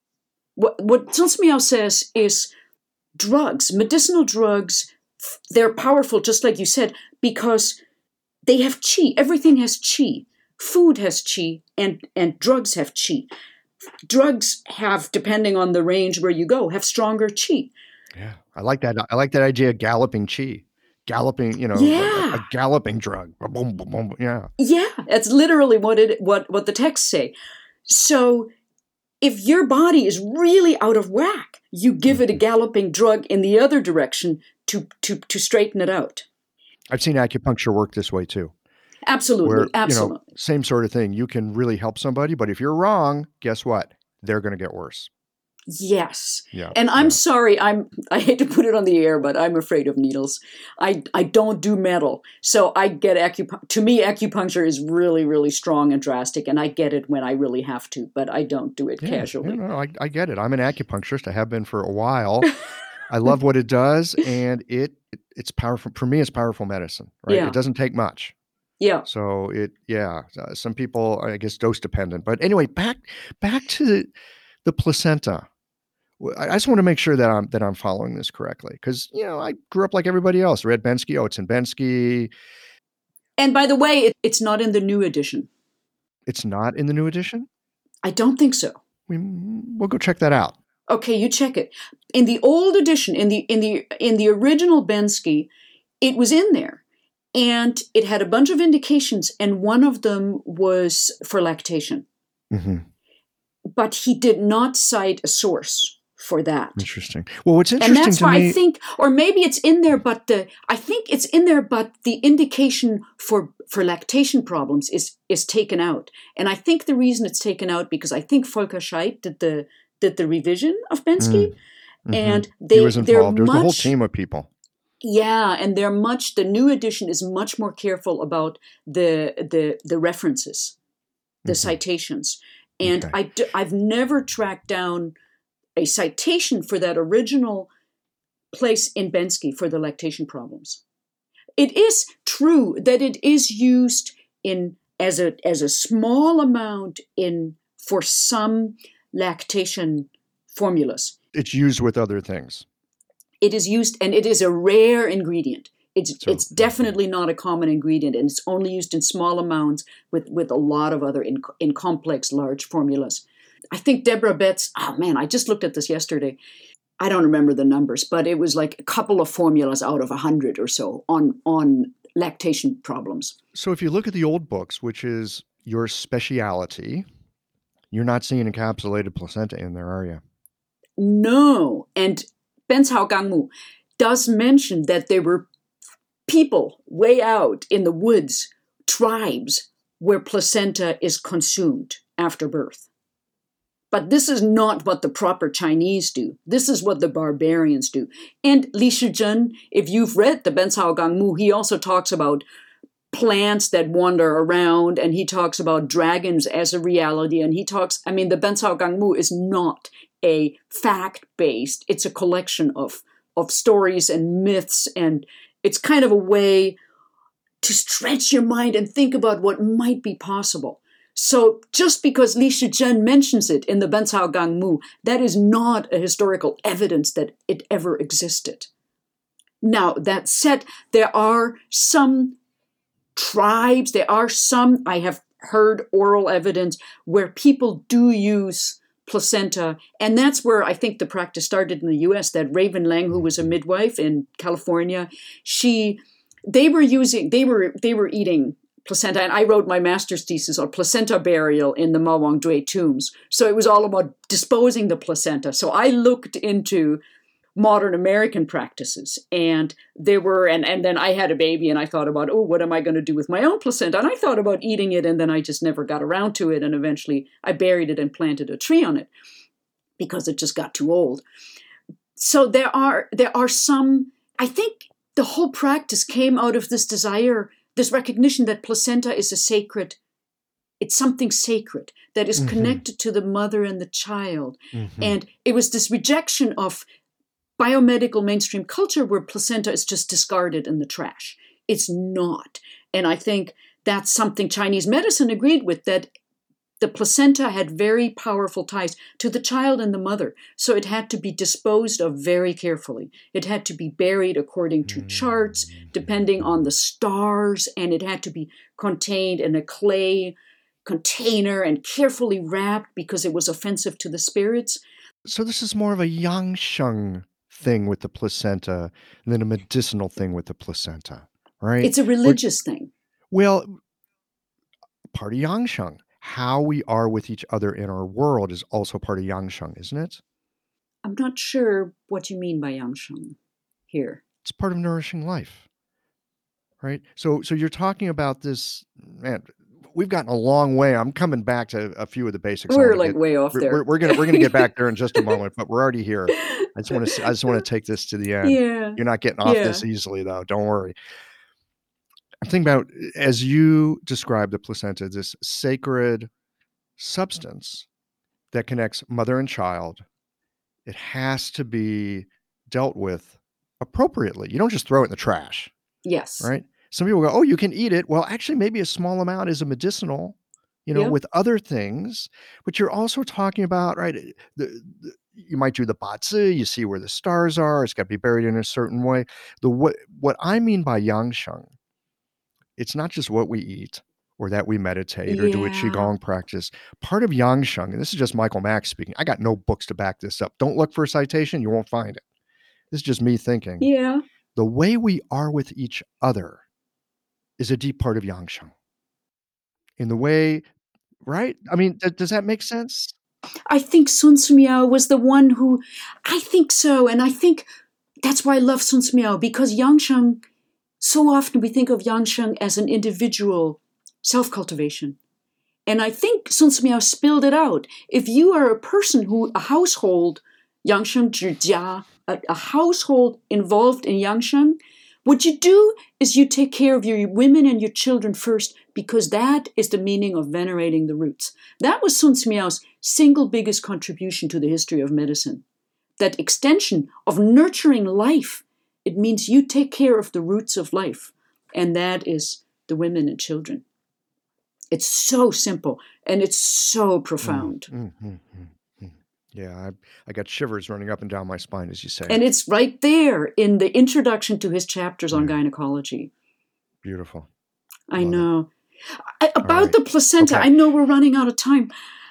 what Sun Miao says is drugs, medicinal drugs, they're powerful, just like you said, because they have qi. Everything has qi. Food has qi, and drugs have qi. Drugs have, depending on the range where you go, have stronger qi. Yeah, I like that. I like that idea of galloping qi. Galloping, a galloping drug. Boom, boom, boom. Yeah. Yeah, that's literally what the texts say. So if your body is really out of whack, you give it a galloping drug in the other direction to straighten it out. I've seen acupuncture work this way too. Absolutely, absolutely. Same sort of thing. You can really help somebody, but if you're wrong, guess what? They're going to get worse. Yes. Yeah. And I'm sorry, I hate to put it on the air, but I'm afraid of needles. I don't do metal. So I get acupuncture. To me, acupuncture is really, really strong and drastic, and I get it when I really have to, but I don't do it casually. I get it. I'm an acupuncturist. I have been for a while. I love what it does, and it's powerful. For me, it's powerful medicine, right? Yeah. It doesn't take much. Yeah. So some people, I guess, dose dependent. But anyway, back to the placenta. I just want to make sure that I'm following this correctly, because I grew up like everybody else. Read Bensky. Oh, it's in Bensky. And by the way, it's not in the new edition. It's not in the new edition? I don't think so. We'll go check that out. Okay, you check it. In the old edition, in the original Bensky, it was in there, and it had a bunch of indications, and one of them was for lactation. Mm-hmm. But he did not cite a source for that. Interesting. Well, what's interesting and that's to why me, I think, or maybe it's in there, but I think it's in there, but the indication for lactation problems is taken out. And I think the reason it's taken out because I think Volker Scheidt did the revision of Bensky, and he was involved. There was a whole team of people. Yeah, and the new edition is much more careful about the references, the citations. And okay. I've never tracked down a citation for that original place in Bensky for the lactation problems. It is true that it is used as a small amount for some lactation formulas. It's used with other things. It is used, and it is a rare ingredient. It's definitely not a common ingredient, and it's only used in small amounts with a lot of other in complex, large formulas. I think Deborah Betts, I just looked at this yesterday. I don't remember the numbers, but it was like a couple of formulas out of 100 or so on lactation problems. So if you look at the old books, which is your speciality, you're not seeing encapsulated placenta in there, are you? No. And Benshao Gangmu does mention that there were people way out in the woods, tribes, where placenta is consumed after birth. But this is not what the proper Chinese do. This is what the barbarians do. And Li Shizhen, if you've read the Benshao Gangmu, he also talks about plants that wander around, and he talks about dragons as a reality. And the Benshao Gangmu is not a fact-based. It's a collection of stories and myths, and it's kind of a way to stretch your mind and think about what might be possible. So just because Li Shizhen mentions it in the Benshao Gangmu, that is not a historical evidence that it ever existed. Now, that said, there are some tribes, I have heard oral evidence where people do use placenta, and that's where I think the practice started in the U.S. That Raven Lang, who was a midwife in California, they were eating placenta, and I wrote my master's thesis on placenta burial in the Ma Wang Dui tombs. So it was all about disposing the placenta. So I looked into modern American practices. And there were, and then I had a baby and I thought about, oh, what am I going to do with my own placenta? And I thought about eating it, and then I just never got around to it. And eventually I buried it and planted a tree on it because it just got too old. So there are some, I think the whole practice came out of this desire, this recognition that placenta is it's something sacred that is connected to the mother and the child. And it was this rejection of biomedical mainstream culture where placenta is just discarded in the trash. It's not. And I think that's something Chinese medicine agreed with, that the placenta had very powerful ties to the child and the mother. So it had to be disposed of very carefully. It had to be buried according to charts, depending on the stars, and it had to be contained in a clay container and carefully wrapped because it was offensive to the spirits. So this is more of a Yangsheng thing with the placenta than a medicinal thing with the placenta, right? It's a religious thing. Well, part of Yangsheng. How we are with each other in our world is also part of Yangsheng, isn't it? I'm not sure what you mean by Yangsheng here. It's part of nourishing life, right? So you're talking about this, man. We've gotten a long way. I'm coming back to a few of the basics. We're like way off there. We're gonna get back there in just a moment, but we're already here. I just want to take this to the end. Yeah. You're not getting off this easily, though. Don't worry. I'm thinking about, as you describe the placenta, this sacred substance that connects mother and child. It has to be dealt with appropriately. You don't just throw it in the trash. Yes. Right? Some people go, oh, you can eat it. Well, actually, maybe a small amount is a medicinal, with other things. But you're also talking about, right, you might do the bazi, you see where the stars are. It's got to be buried in a certain way. What I mean by Yangsheng, it's not just what we eat or that we meditate or do a Qigong practice. Part of Yangsheng, and this is just Michael Mack speaking, I got no books to back this up. Don't look for a citation. You won't find it. This is just me thinking. Yeah. The way we are with each other is a deep part of Yangsheng. In the way, right? I mean, does that make sense? I think Sun Miao was the one who, I think so. And I think that's why I love Sun Miao, because Yangsheng, so often we think of Yangsheng as an individual self-cultivation. And I think Sun Miao spilled it out. If you are a person a household, Yangsheng Zhijia, a household involved in Yangsheng, what you do is you take care of your women and your children first, because that is the meaning of venerating the roots. That was Sun Miao's single biggest contribution to the history of medicine. That extension of nurturing life, it means you take care of the roots of life, and that is the women and children. It's so simple, and it's so profound. Yeah, I got shivers running up and down my spine, as you say. And it's right there in the introduction to his chapters on gynecology. Beautiful. I know. About the placenta, I know we're running out of time.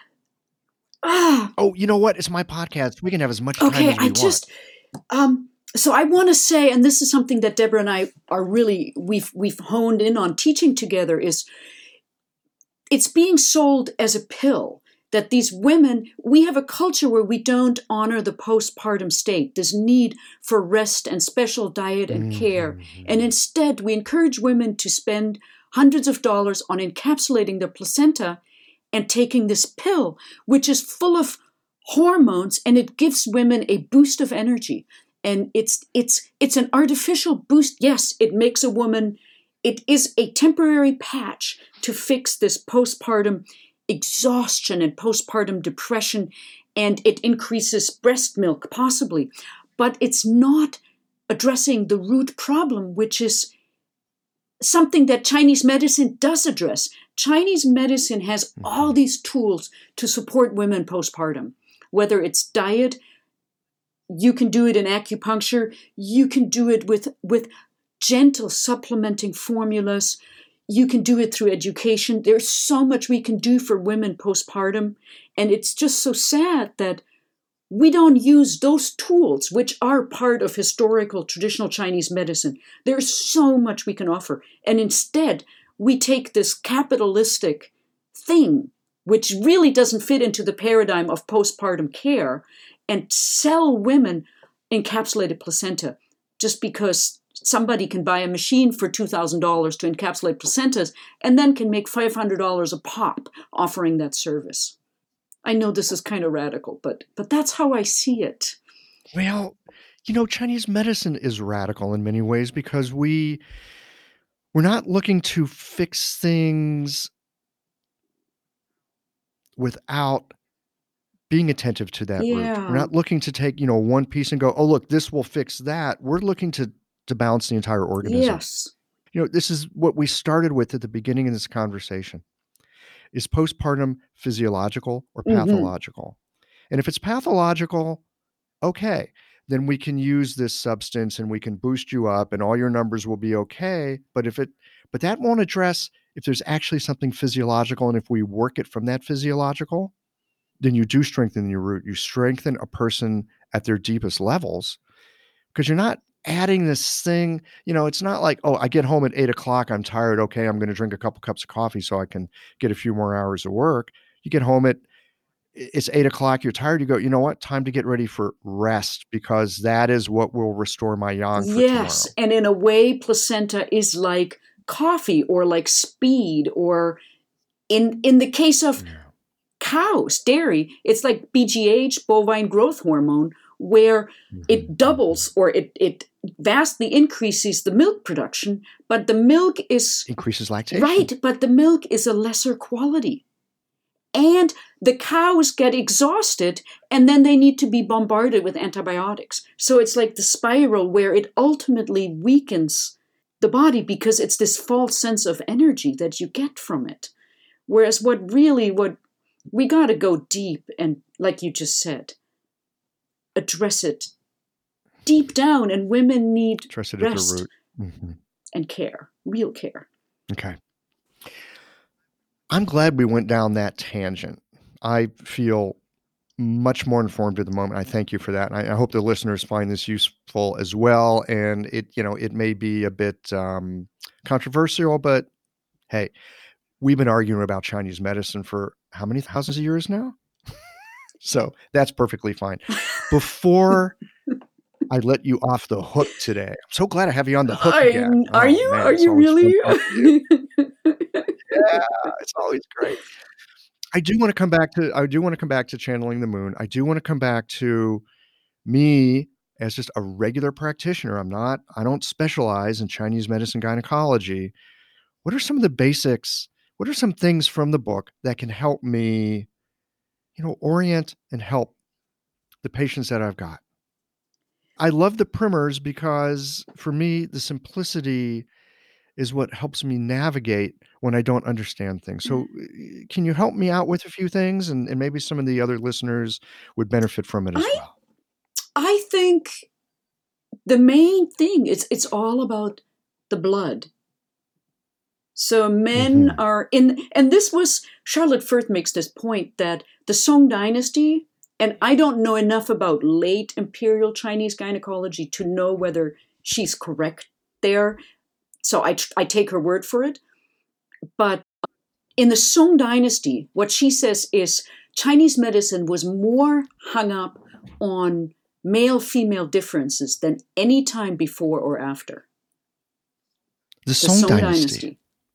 Oh, you know what? It's my podcast. We can have as much time as we want. So I want to say, and this is something that Deborah and I are really, we've honed in on teaching together, is it's being sold as a pill. That these women, we have a culture where we don't honor the postpartum state, this need for rest and special diet and care. And instead, we encourage women to spend hundreds of dollars on encapsulating their placenta and taking this pill, which is full of hormones, and it gives women a boost of energy. And it's an artificial boost. Yes, it makes a woman, it is a temporary patch to fix this postpartum exhaustion and postpartum depression, and it increases breast milk possibly, but it's not addressing the root problem, which is something that Chinese medicine does address. Chinese medicine has all these tools to support women postpartum, whether it's diet, you can do it in acupuncture, you can do it with gentle supplementing formulas. You can do it through education. There's so much we can do for women postpartum. And it's just so sad that we don't use those tools, which are part of historical, traditional Chinese medicine. There's so much we can offer. And instead, we take this capitalistic thing, which really doesn't fit into the paradigm of postpartum care, and sell women encapsulated placenta just because somebody can buy a machine for $2,000 to encapsulate placentas and then can make $500 a pop offering that service. I know this is kind of radical, but that's how I see it. Well, Chinese medicine is radical in many ways because we're not looking to fix things without being attentive to that root. We're not looking to take, one piece and go, oh, look, this will fix that. We're looking to balance the entire organism. Yes. This is what we started with at the beginning of this conversation. Is postpartum physiological or pathological? And if it's pathological, okay, then we can use this substance and we can boost you up and all your numbers will be okay. But that won't address if there's actually something physiological. And if we work it from that physiological, then you do strengthen your root. You strengthen a person at their deepest levels because you're not adding this thing. It's not like, oh, I get home at 8:00. I'm tired. Okay, I'm going to drink a couple cups of coffee so I can get a few more hours of work. You get home it's 8:00. You're tired. You go, you know what? Time to get ready for rest because that is what will restore my yang for tomorrow. And in a way, placenta is like coffee or like speed, or in the case of cows, dairy, it's like BGH, bovine growth hormone, where it doubles or it vastly increases the milk production, but the milk increases lactation. Right, but the milk is a lesser quality. And the cows get exhausted and then they need to be bombarded with antibiotics. So it's like the spiral where it ultimately weakens the body because it's this false sense of energy that you get from it. Whereas what we got to go deep and, like you just said, address it deep down, and women need address it rest at the root. and care, real care. Okay. I'm glad we went down that tangent. I feel much more informed at the moment. I thank you for that. And I hope the listeners find this useful as well. And it may be a bit controversial, but hey, we've been arguing about Chinese medicine for how many thousands of years now? So that's perfectly fine. Before I let you off the hook today, I'm so glad I have you on the hook again. Are you really? Yeah, it's always great. I do want to come back to channeling the moon. I do want to come back to me as just a regular practitioner. I don't specialize in Chinese medicine gynecology. What are some of the basics? What are some things from the book that can help me, orient and help the patients that I've got? I love the primers because for me, the simplicity is what helps me navigate when I don't understand things. So can you help me out with a few things and maybe some of the other listeners would benefit from it as well? I think the main thing is it's all about the blood. So men are in, and this was, Charlotte Firth makes this point that the Song dynasty, and I don't know enough about late imperial Chinese gynecology to know whether she's correct there. So I take her word for it. But in the Song dynasty, what she says is Chinese medicine was more hung up on male-female differences than any time before or after. The Song dynasty.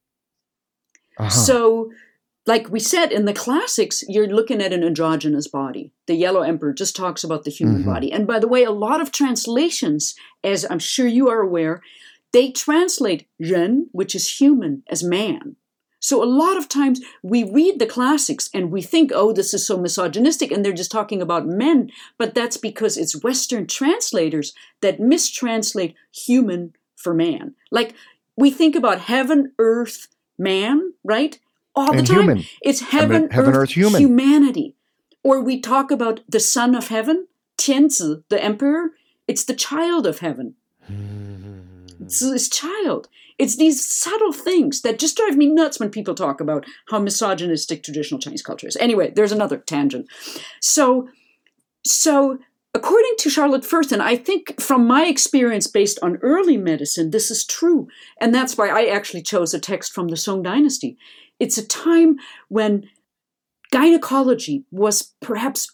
So, like we said, in the classics, you're looking at an androgynous body. The Yellow Emperor just talks about the human body. And by the way, a lot of translations, as I'm sure you are aware, they translate ren, which is human, as man. So a lot of times we read the classics and we think, oh, this is so misogynistic and they're just talking about men. But that's because it's Western translators that mistranslate human for man. Like we think about heaven, earth, man, right? All the time. Human. It's heaven, earth, human. Humanity. Or we talk about the son of heaven, Tianzi, the emperor. It's the child of heaven. It's this child. It's these subtle things that just drive me nuts when people talk about how misogynistic traditional Chinese culture is. Anyway, there's another tangent. So according to Charlotte Firth, and I think from my experience based on early medicine, this is true. And that's why I actually chose a text from the Song dynasty. It's a time when gynecology was perhaps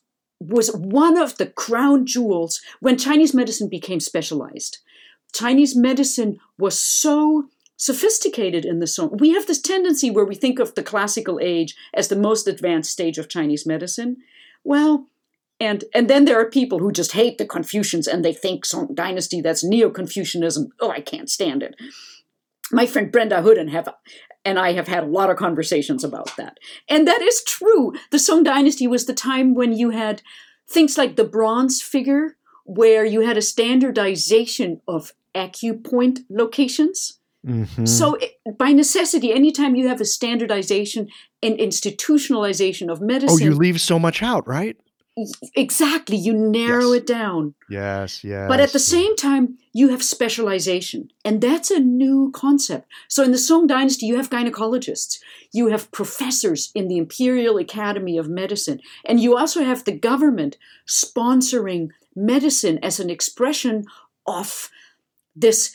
was one of the crown jewels when Chinese medicine became specialized. Chinese medicine was so sophisticated in the Song. We have this tendency where we think of the classical age as the most advanced stage of Chinese medicine. Well, and then there are people who just hate the Confucians and they think Song Dynasty, that's Neo-Confucianism. Oh, I can't stand it. My friend Brenda Hooden and I have had a lot of conversations about that. And that is true. The Song Dynasty was the time when you had things like the bronze figure, where you had a standardization of acupoint locations. Mm-hmm. So by necessity, anytime you have a standardization and institutionalization of medicine. Oh, you leave so much out, right? Exactly. You narrow it down. Yes. But at the same time, you have specialization. And that's a new concept. So in the Song Dynasty, you have gynecologists. You have professors in the Imperial Academy of Medicine. And you also have the government sponsoring medicine as an expression of this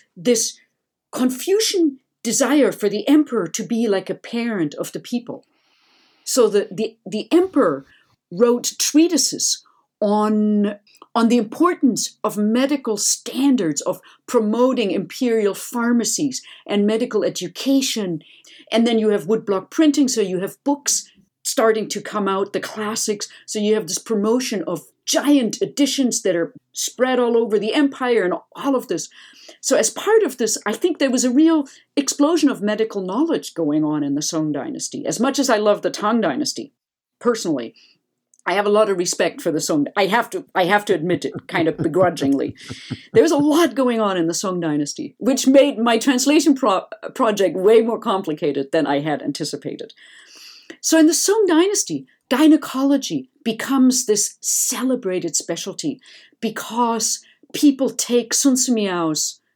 Confucian desire for the emperor to be like a parent of the people. So the emperor wrote treatises on the importance of medical standards, of promoting imperial pharmacies and medical education. And then you have woodblock printing, so you have books starting to come out, the classics. So you have this promotion of giant editions that are spread all over the empire and all of this. So as part of this, I think there was a real explosion of medical knowledge going on in the Song Dynasty. As much as I love the Tang Dynasty, personally, I have a lot of respect for the Song. I have to admit it, kind of begrudgingly. There's a lot going on in the Song Dynasty, which made my translation project way more complicated than I had anticipated. So in the Song Dynasty, gynecology becomes this celebrated specialty because people take Sun Simiao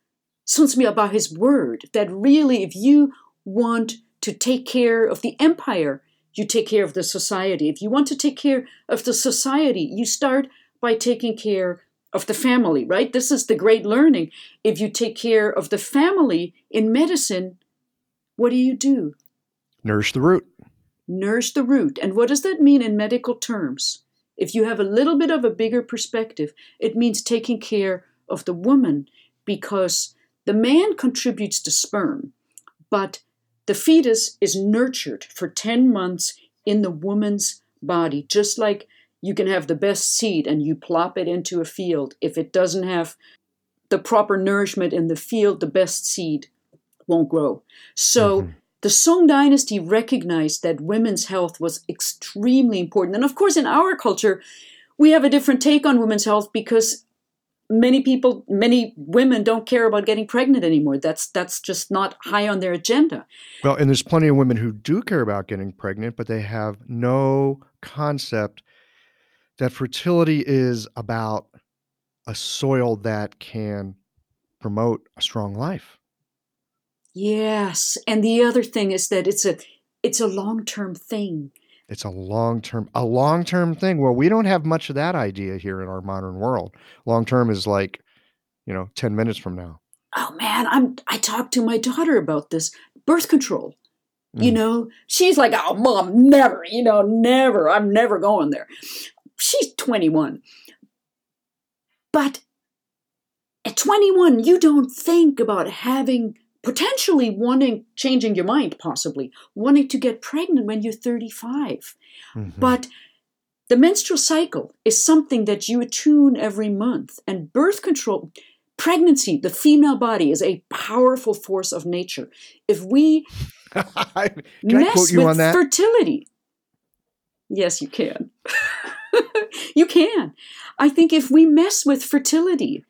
about his word, that really if you want to take care of the empire, you take care of the society. If you want to take care of the society, you start by taking care of the family, right? This is the great learning. If you take care of the family in medicine, what do? Nourish the root. Nourish the root. And what does that mean in medical terms? If you have a little bit of a bigger perspective, it means taking care of the woman, because the man contributes to sperm, but the fetus is nurtured for 10 months in the woman's body, just like you can have the best seed and you plop it into a field. If it doesn't have the proper nourishment in the field, the best seed won't grow. So the Song Dynasty recognized that women's health was extremely important. And of course, in our culture, we have a different take on women's health because many women don't care about getting pregnant anymore. That's just not high on their agenda. Well, and there's plenty of women who do care about getting pregnant, but they have no concept that fertility is about a soil that can promote a strong life. Yes, and the other thing is that it's a long-term thing. It's a long-term thing. Well, we don't have much of that idea here in our modern world. Long-term is like, 10 minutes from now. Oh man, I talked to my daughter about this birth control. She's like, "Oh, Mom, never, never. I'm never going there." She's 21. But at 21, you don't think about changing your mind, possibly wanting to get pregnant when you're 35. But the menstrual cycle is something that you attune every month. And birth control, pregnancy, the female body is a powerful force of nature. If we mess with fertility, yes, you can. You can. I think if we mess with fertility,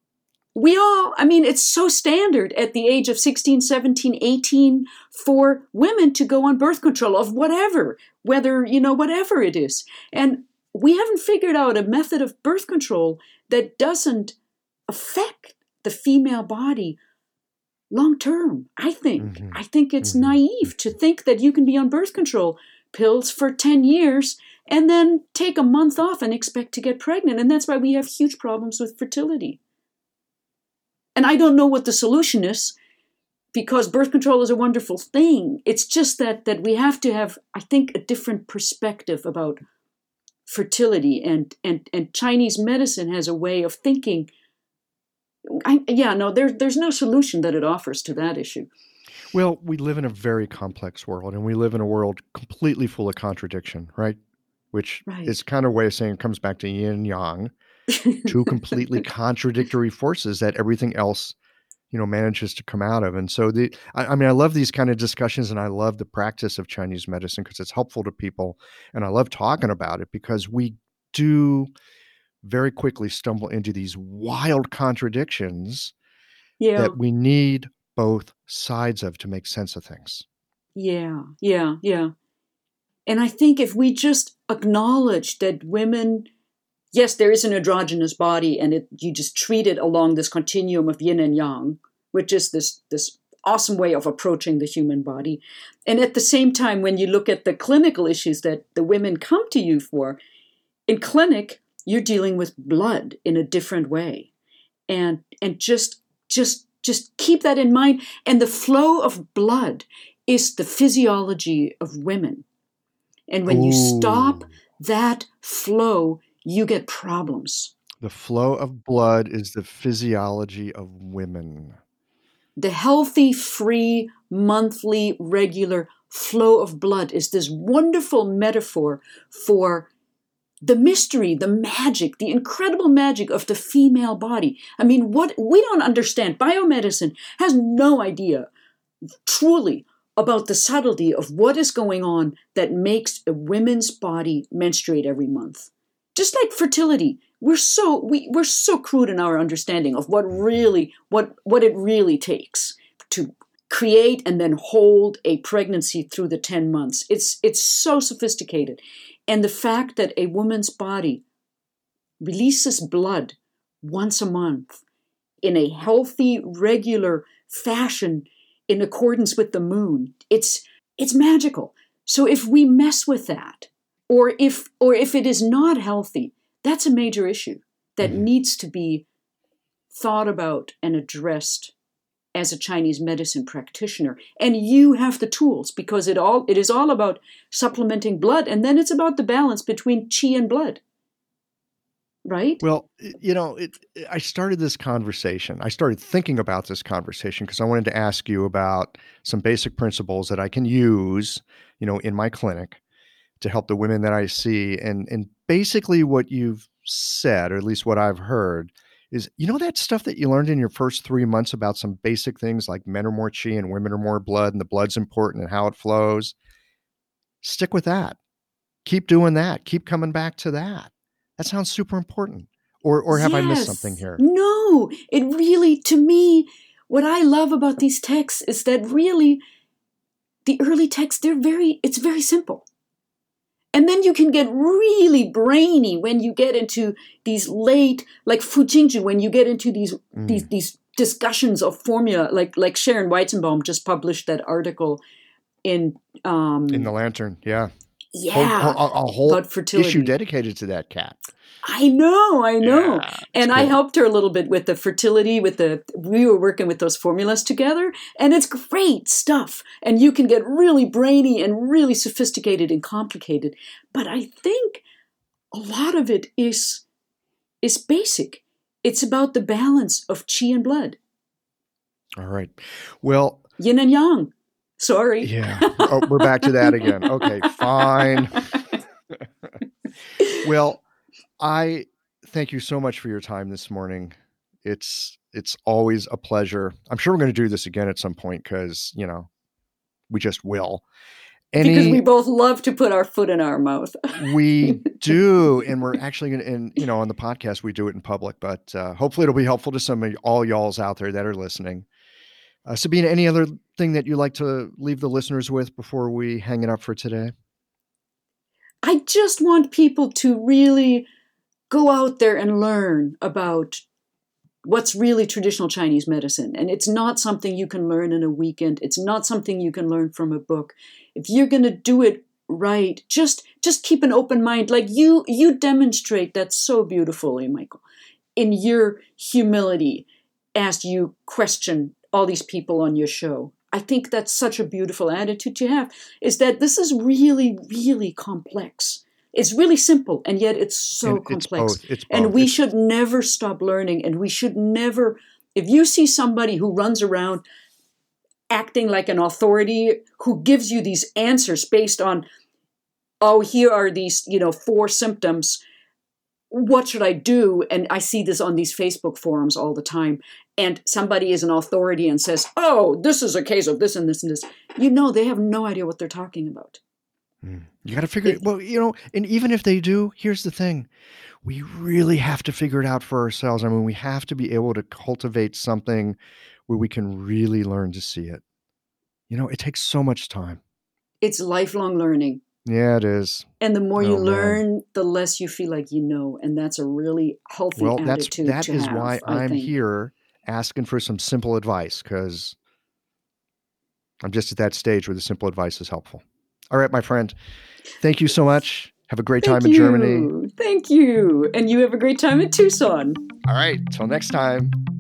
it's so standard at the age of 16, 17, 18 for women to go on birth control of whatever it is. And we haven't figured out a method of birth control that doesn't affect the female body long term, I think. I think it's naive to think that you can be on birth control pills for 10 years and then take a month off and expect to get pregnant. And that's why we have huge problems with fertility. And I don't know what the solution is, because birth control is a wonderful thing. It's just that we have to have, I think, a different perspective about fertility, and Chinese medicine has a way of thinking. There's no solution that it offers to that issue. Well, we live in a very complex world, and we live in a world completely full of contradiction, right? Which Right. is kind of a way of saying it comes back to yin and yang, two completely contradictory forces that everything else, manages to come out of. And so I mean, I love these kind of discussions, and I love the practice of Chinese medicine because it's helpful to people. And I love talking about it because we do very quickly stumble into these wild contradictions Yeah. that we need both sides of to make sense of things. Yeah. And I think if we just acknowledge that women, yes, there is an androgynous body, and you just treat it along this continuum of yin and yang, which is this awesome way of approaching the human body. And at the same time, when you look at the clinical issues that the women come to you for, in clinic, you're dealing with blood in a different way. And just keep that in mind. And the flow of blood is the physiology of women. And when you stop that flow, you get problems. The flow of blood is the physiology of women. The healthy, free, monthly, regular flow of blood is this wonderful metaphor for the mystery, the magic, the incredible magic of the female body. I mean, what we don't understand, biomedicine has no idea truly about the subtlety of what is going on that makes a woman's body menstruate every month. Just like fertility, we're so crude in our understanding of what it really takes to create and then hold a pregnancy through the 10 months. It's so sophisticated. And the fact that a woman's body releases blood once a month in a healthy, regular fashion in accordance with the moon, it's magical. So if we mess with that, or if it is not healthy, that's a major issue that needs to be thought about and addressed as a Chinese medicine practitioner. And you have the tools, because it is all about supplementing blood, and then it's about the balance between qi and blood. Right? Well, I started this conversation. I started thinking about this conversation because I wanted to ask you about some basic principles that I can use, in my clinic to help the women that I see. And basically what you've said, or at least what I've heard, is, that stuff that you learned in your first 3 months about some basic things like men are more qi and women are more blood, and the blood's important and how it flows. Stick with that. Keep doing that. Keep coming back to that. That sounds super important. Or have I missed something here? No, it really, to me, what I love about these texts is that really the early texts, it's very simple. And then you can get really brainy when you get into these late, like Fujinju, when you get into these discussions of formula, like Sharon Weizenbaum just published that article in the Lantern, yeah. Yeah, a whole about fertility. Issue dedicated to that cat. I know. Yeah, and cool. I helped her a little bit with the fertility, we were working with those formulas together, and it's great stuff. And you can get really brainy and really sophisticated and complicated. But I think a lot of it is basic. It's about the balance of qi and blood. All right. Well, yin and yang. Sorry. Yeah. Oh, we're back to that again. Okay, fine. Well, I thank you so much for your time this morning. It's always a pleasure. I'm sure we're going to do this again at some point because, we just will. Because we both love to put our foot in our mouth. We do. And we're actually going to, and, on the podcast, we do it in public, but hopefully it'll be helpful to some of all y'alls out there that are listening. Sabina, any other thing that you'd like to leave the listeners with before we hang it up for today? I just want people to really go out there and learn about what's really traditional Chinese medicine. And it's not something you can learn in a weekend. It's not something you can learn from a book. If you're going to do it right, just keep an open mind. Like you demonstrate that so beautifully, Michael, in your humility as you question all these people on your show. I think that's such a beautiful attitude to have, is that this is really, really complex. It's really simple, and yet it's so And it's complex. both. It's And both. we It's, should never stop learning, and we should never, if you see somebody who runs around acting like an authority, who gives you these answers based on, oh, here are these, 4 symptoms, what should I do? And I see this on these Facebook forums all the time. And somebody is an authority and says, oh, this is a case of this and this and this. They have no idea what they're talking about. you got to figure it. Well, and even if they do, here's the thing. We really have to figure it out for ourselves. I mean, we have to be able to cultivate something where we can really learn to see it. It takes so much time. It's lifelong learning. Yeah, it is. And the more you man. learn, the less you feel like you know. And that's a really healthy attitude that to is have, why I I'm think. here asking for some simple advice, because I'm just at that stage where the simple advice is helpful. All right, my friend. Thank you so much. Have a great time in Germany. Thank you. And you have a great time in Tucson. All right. Till next time.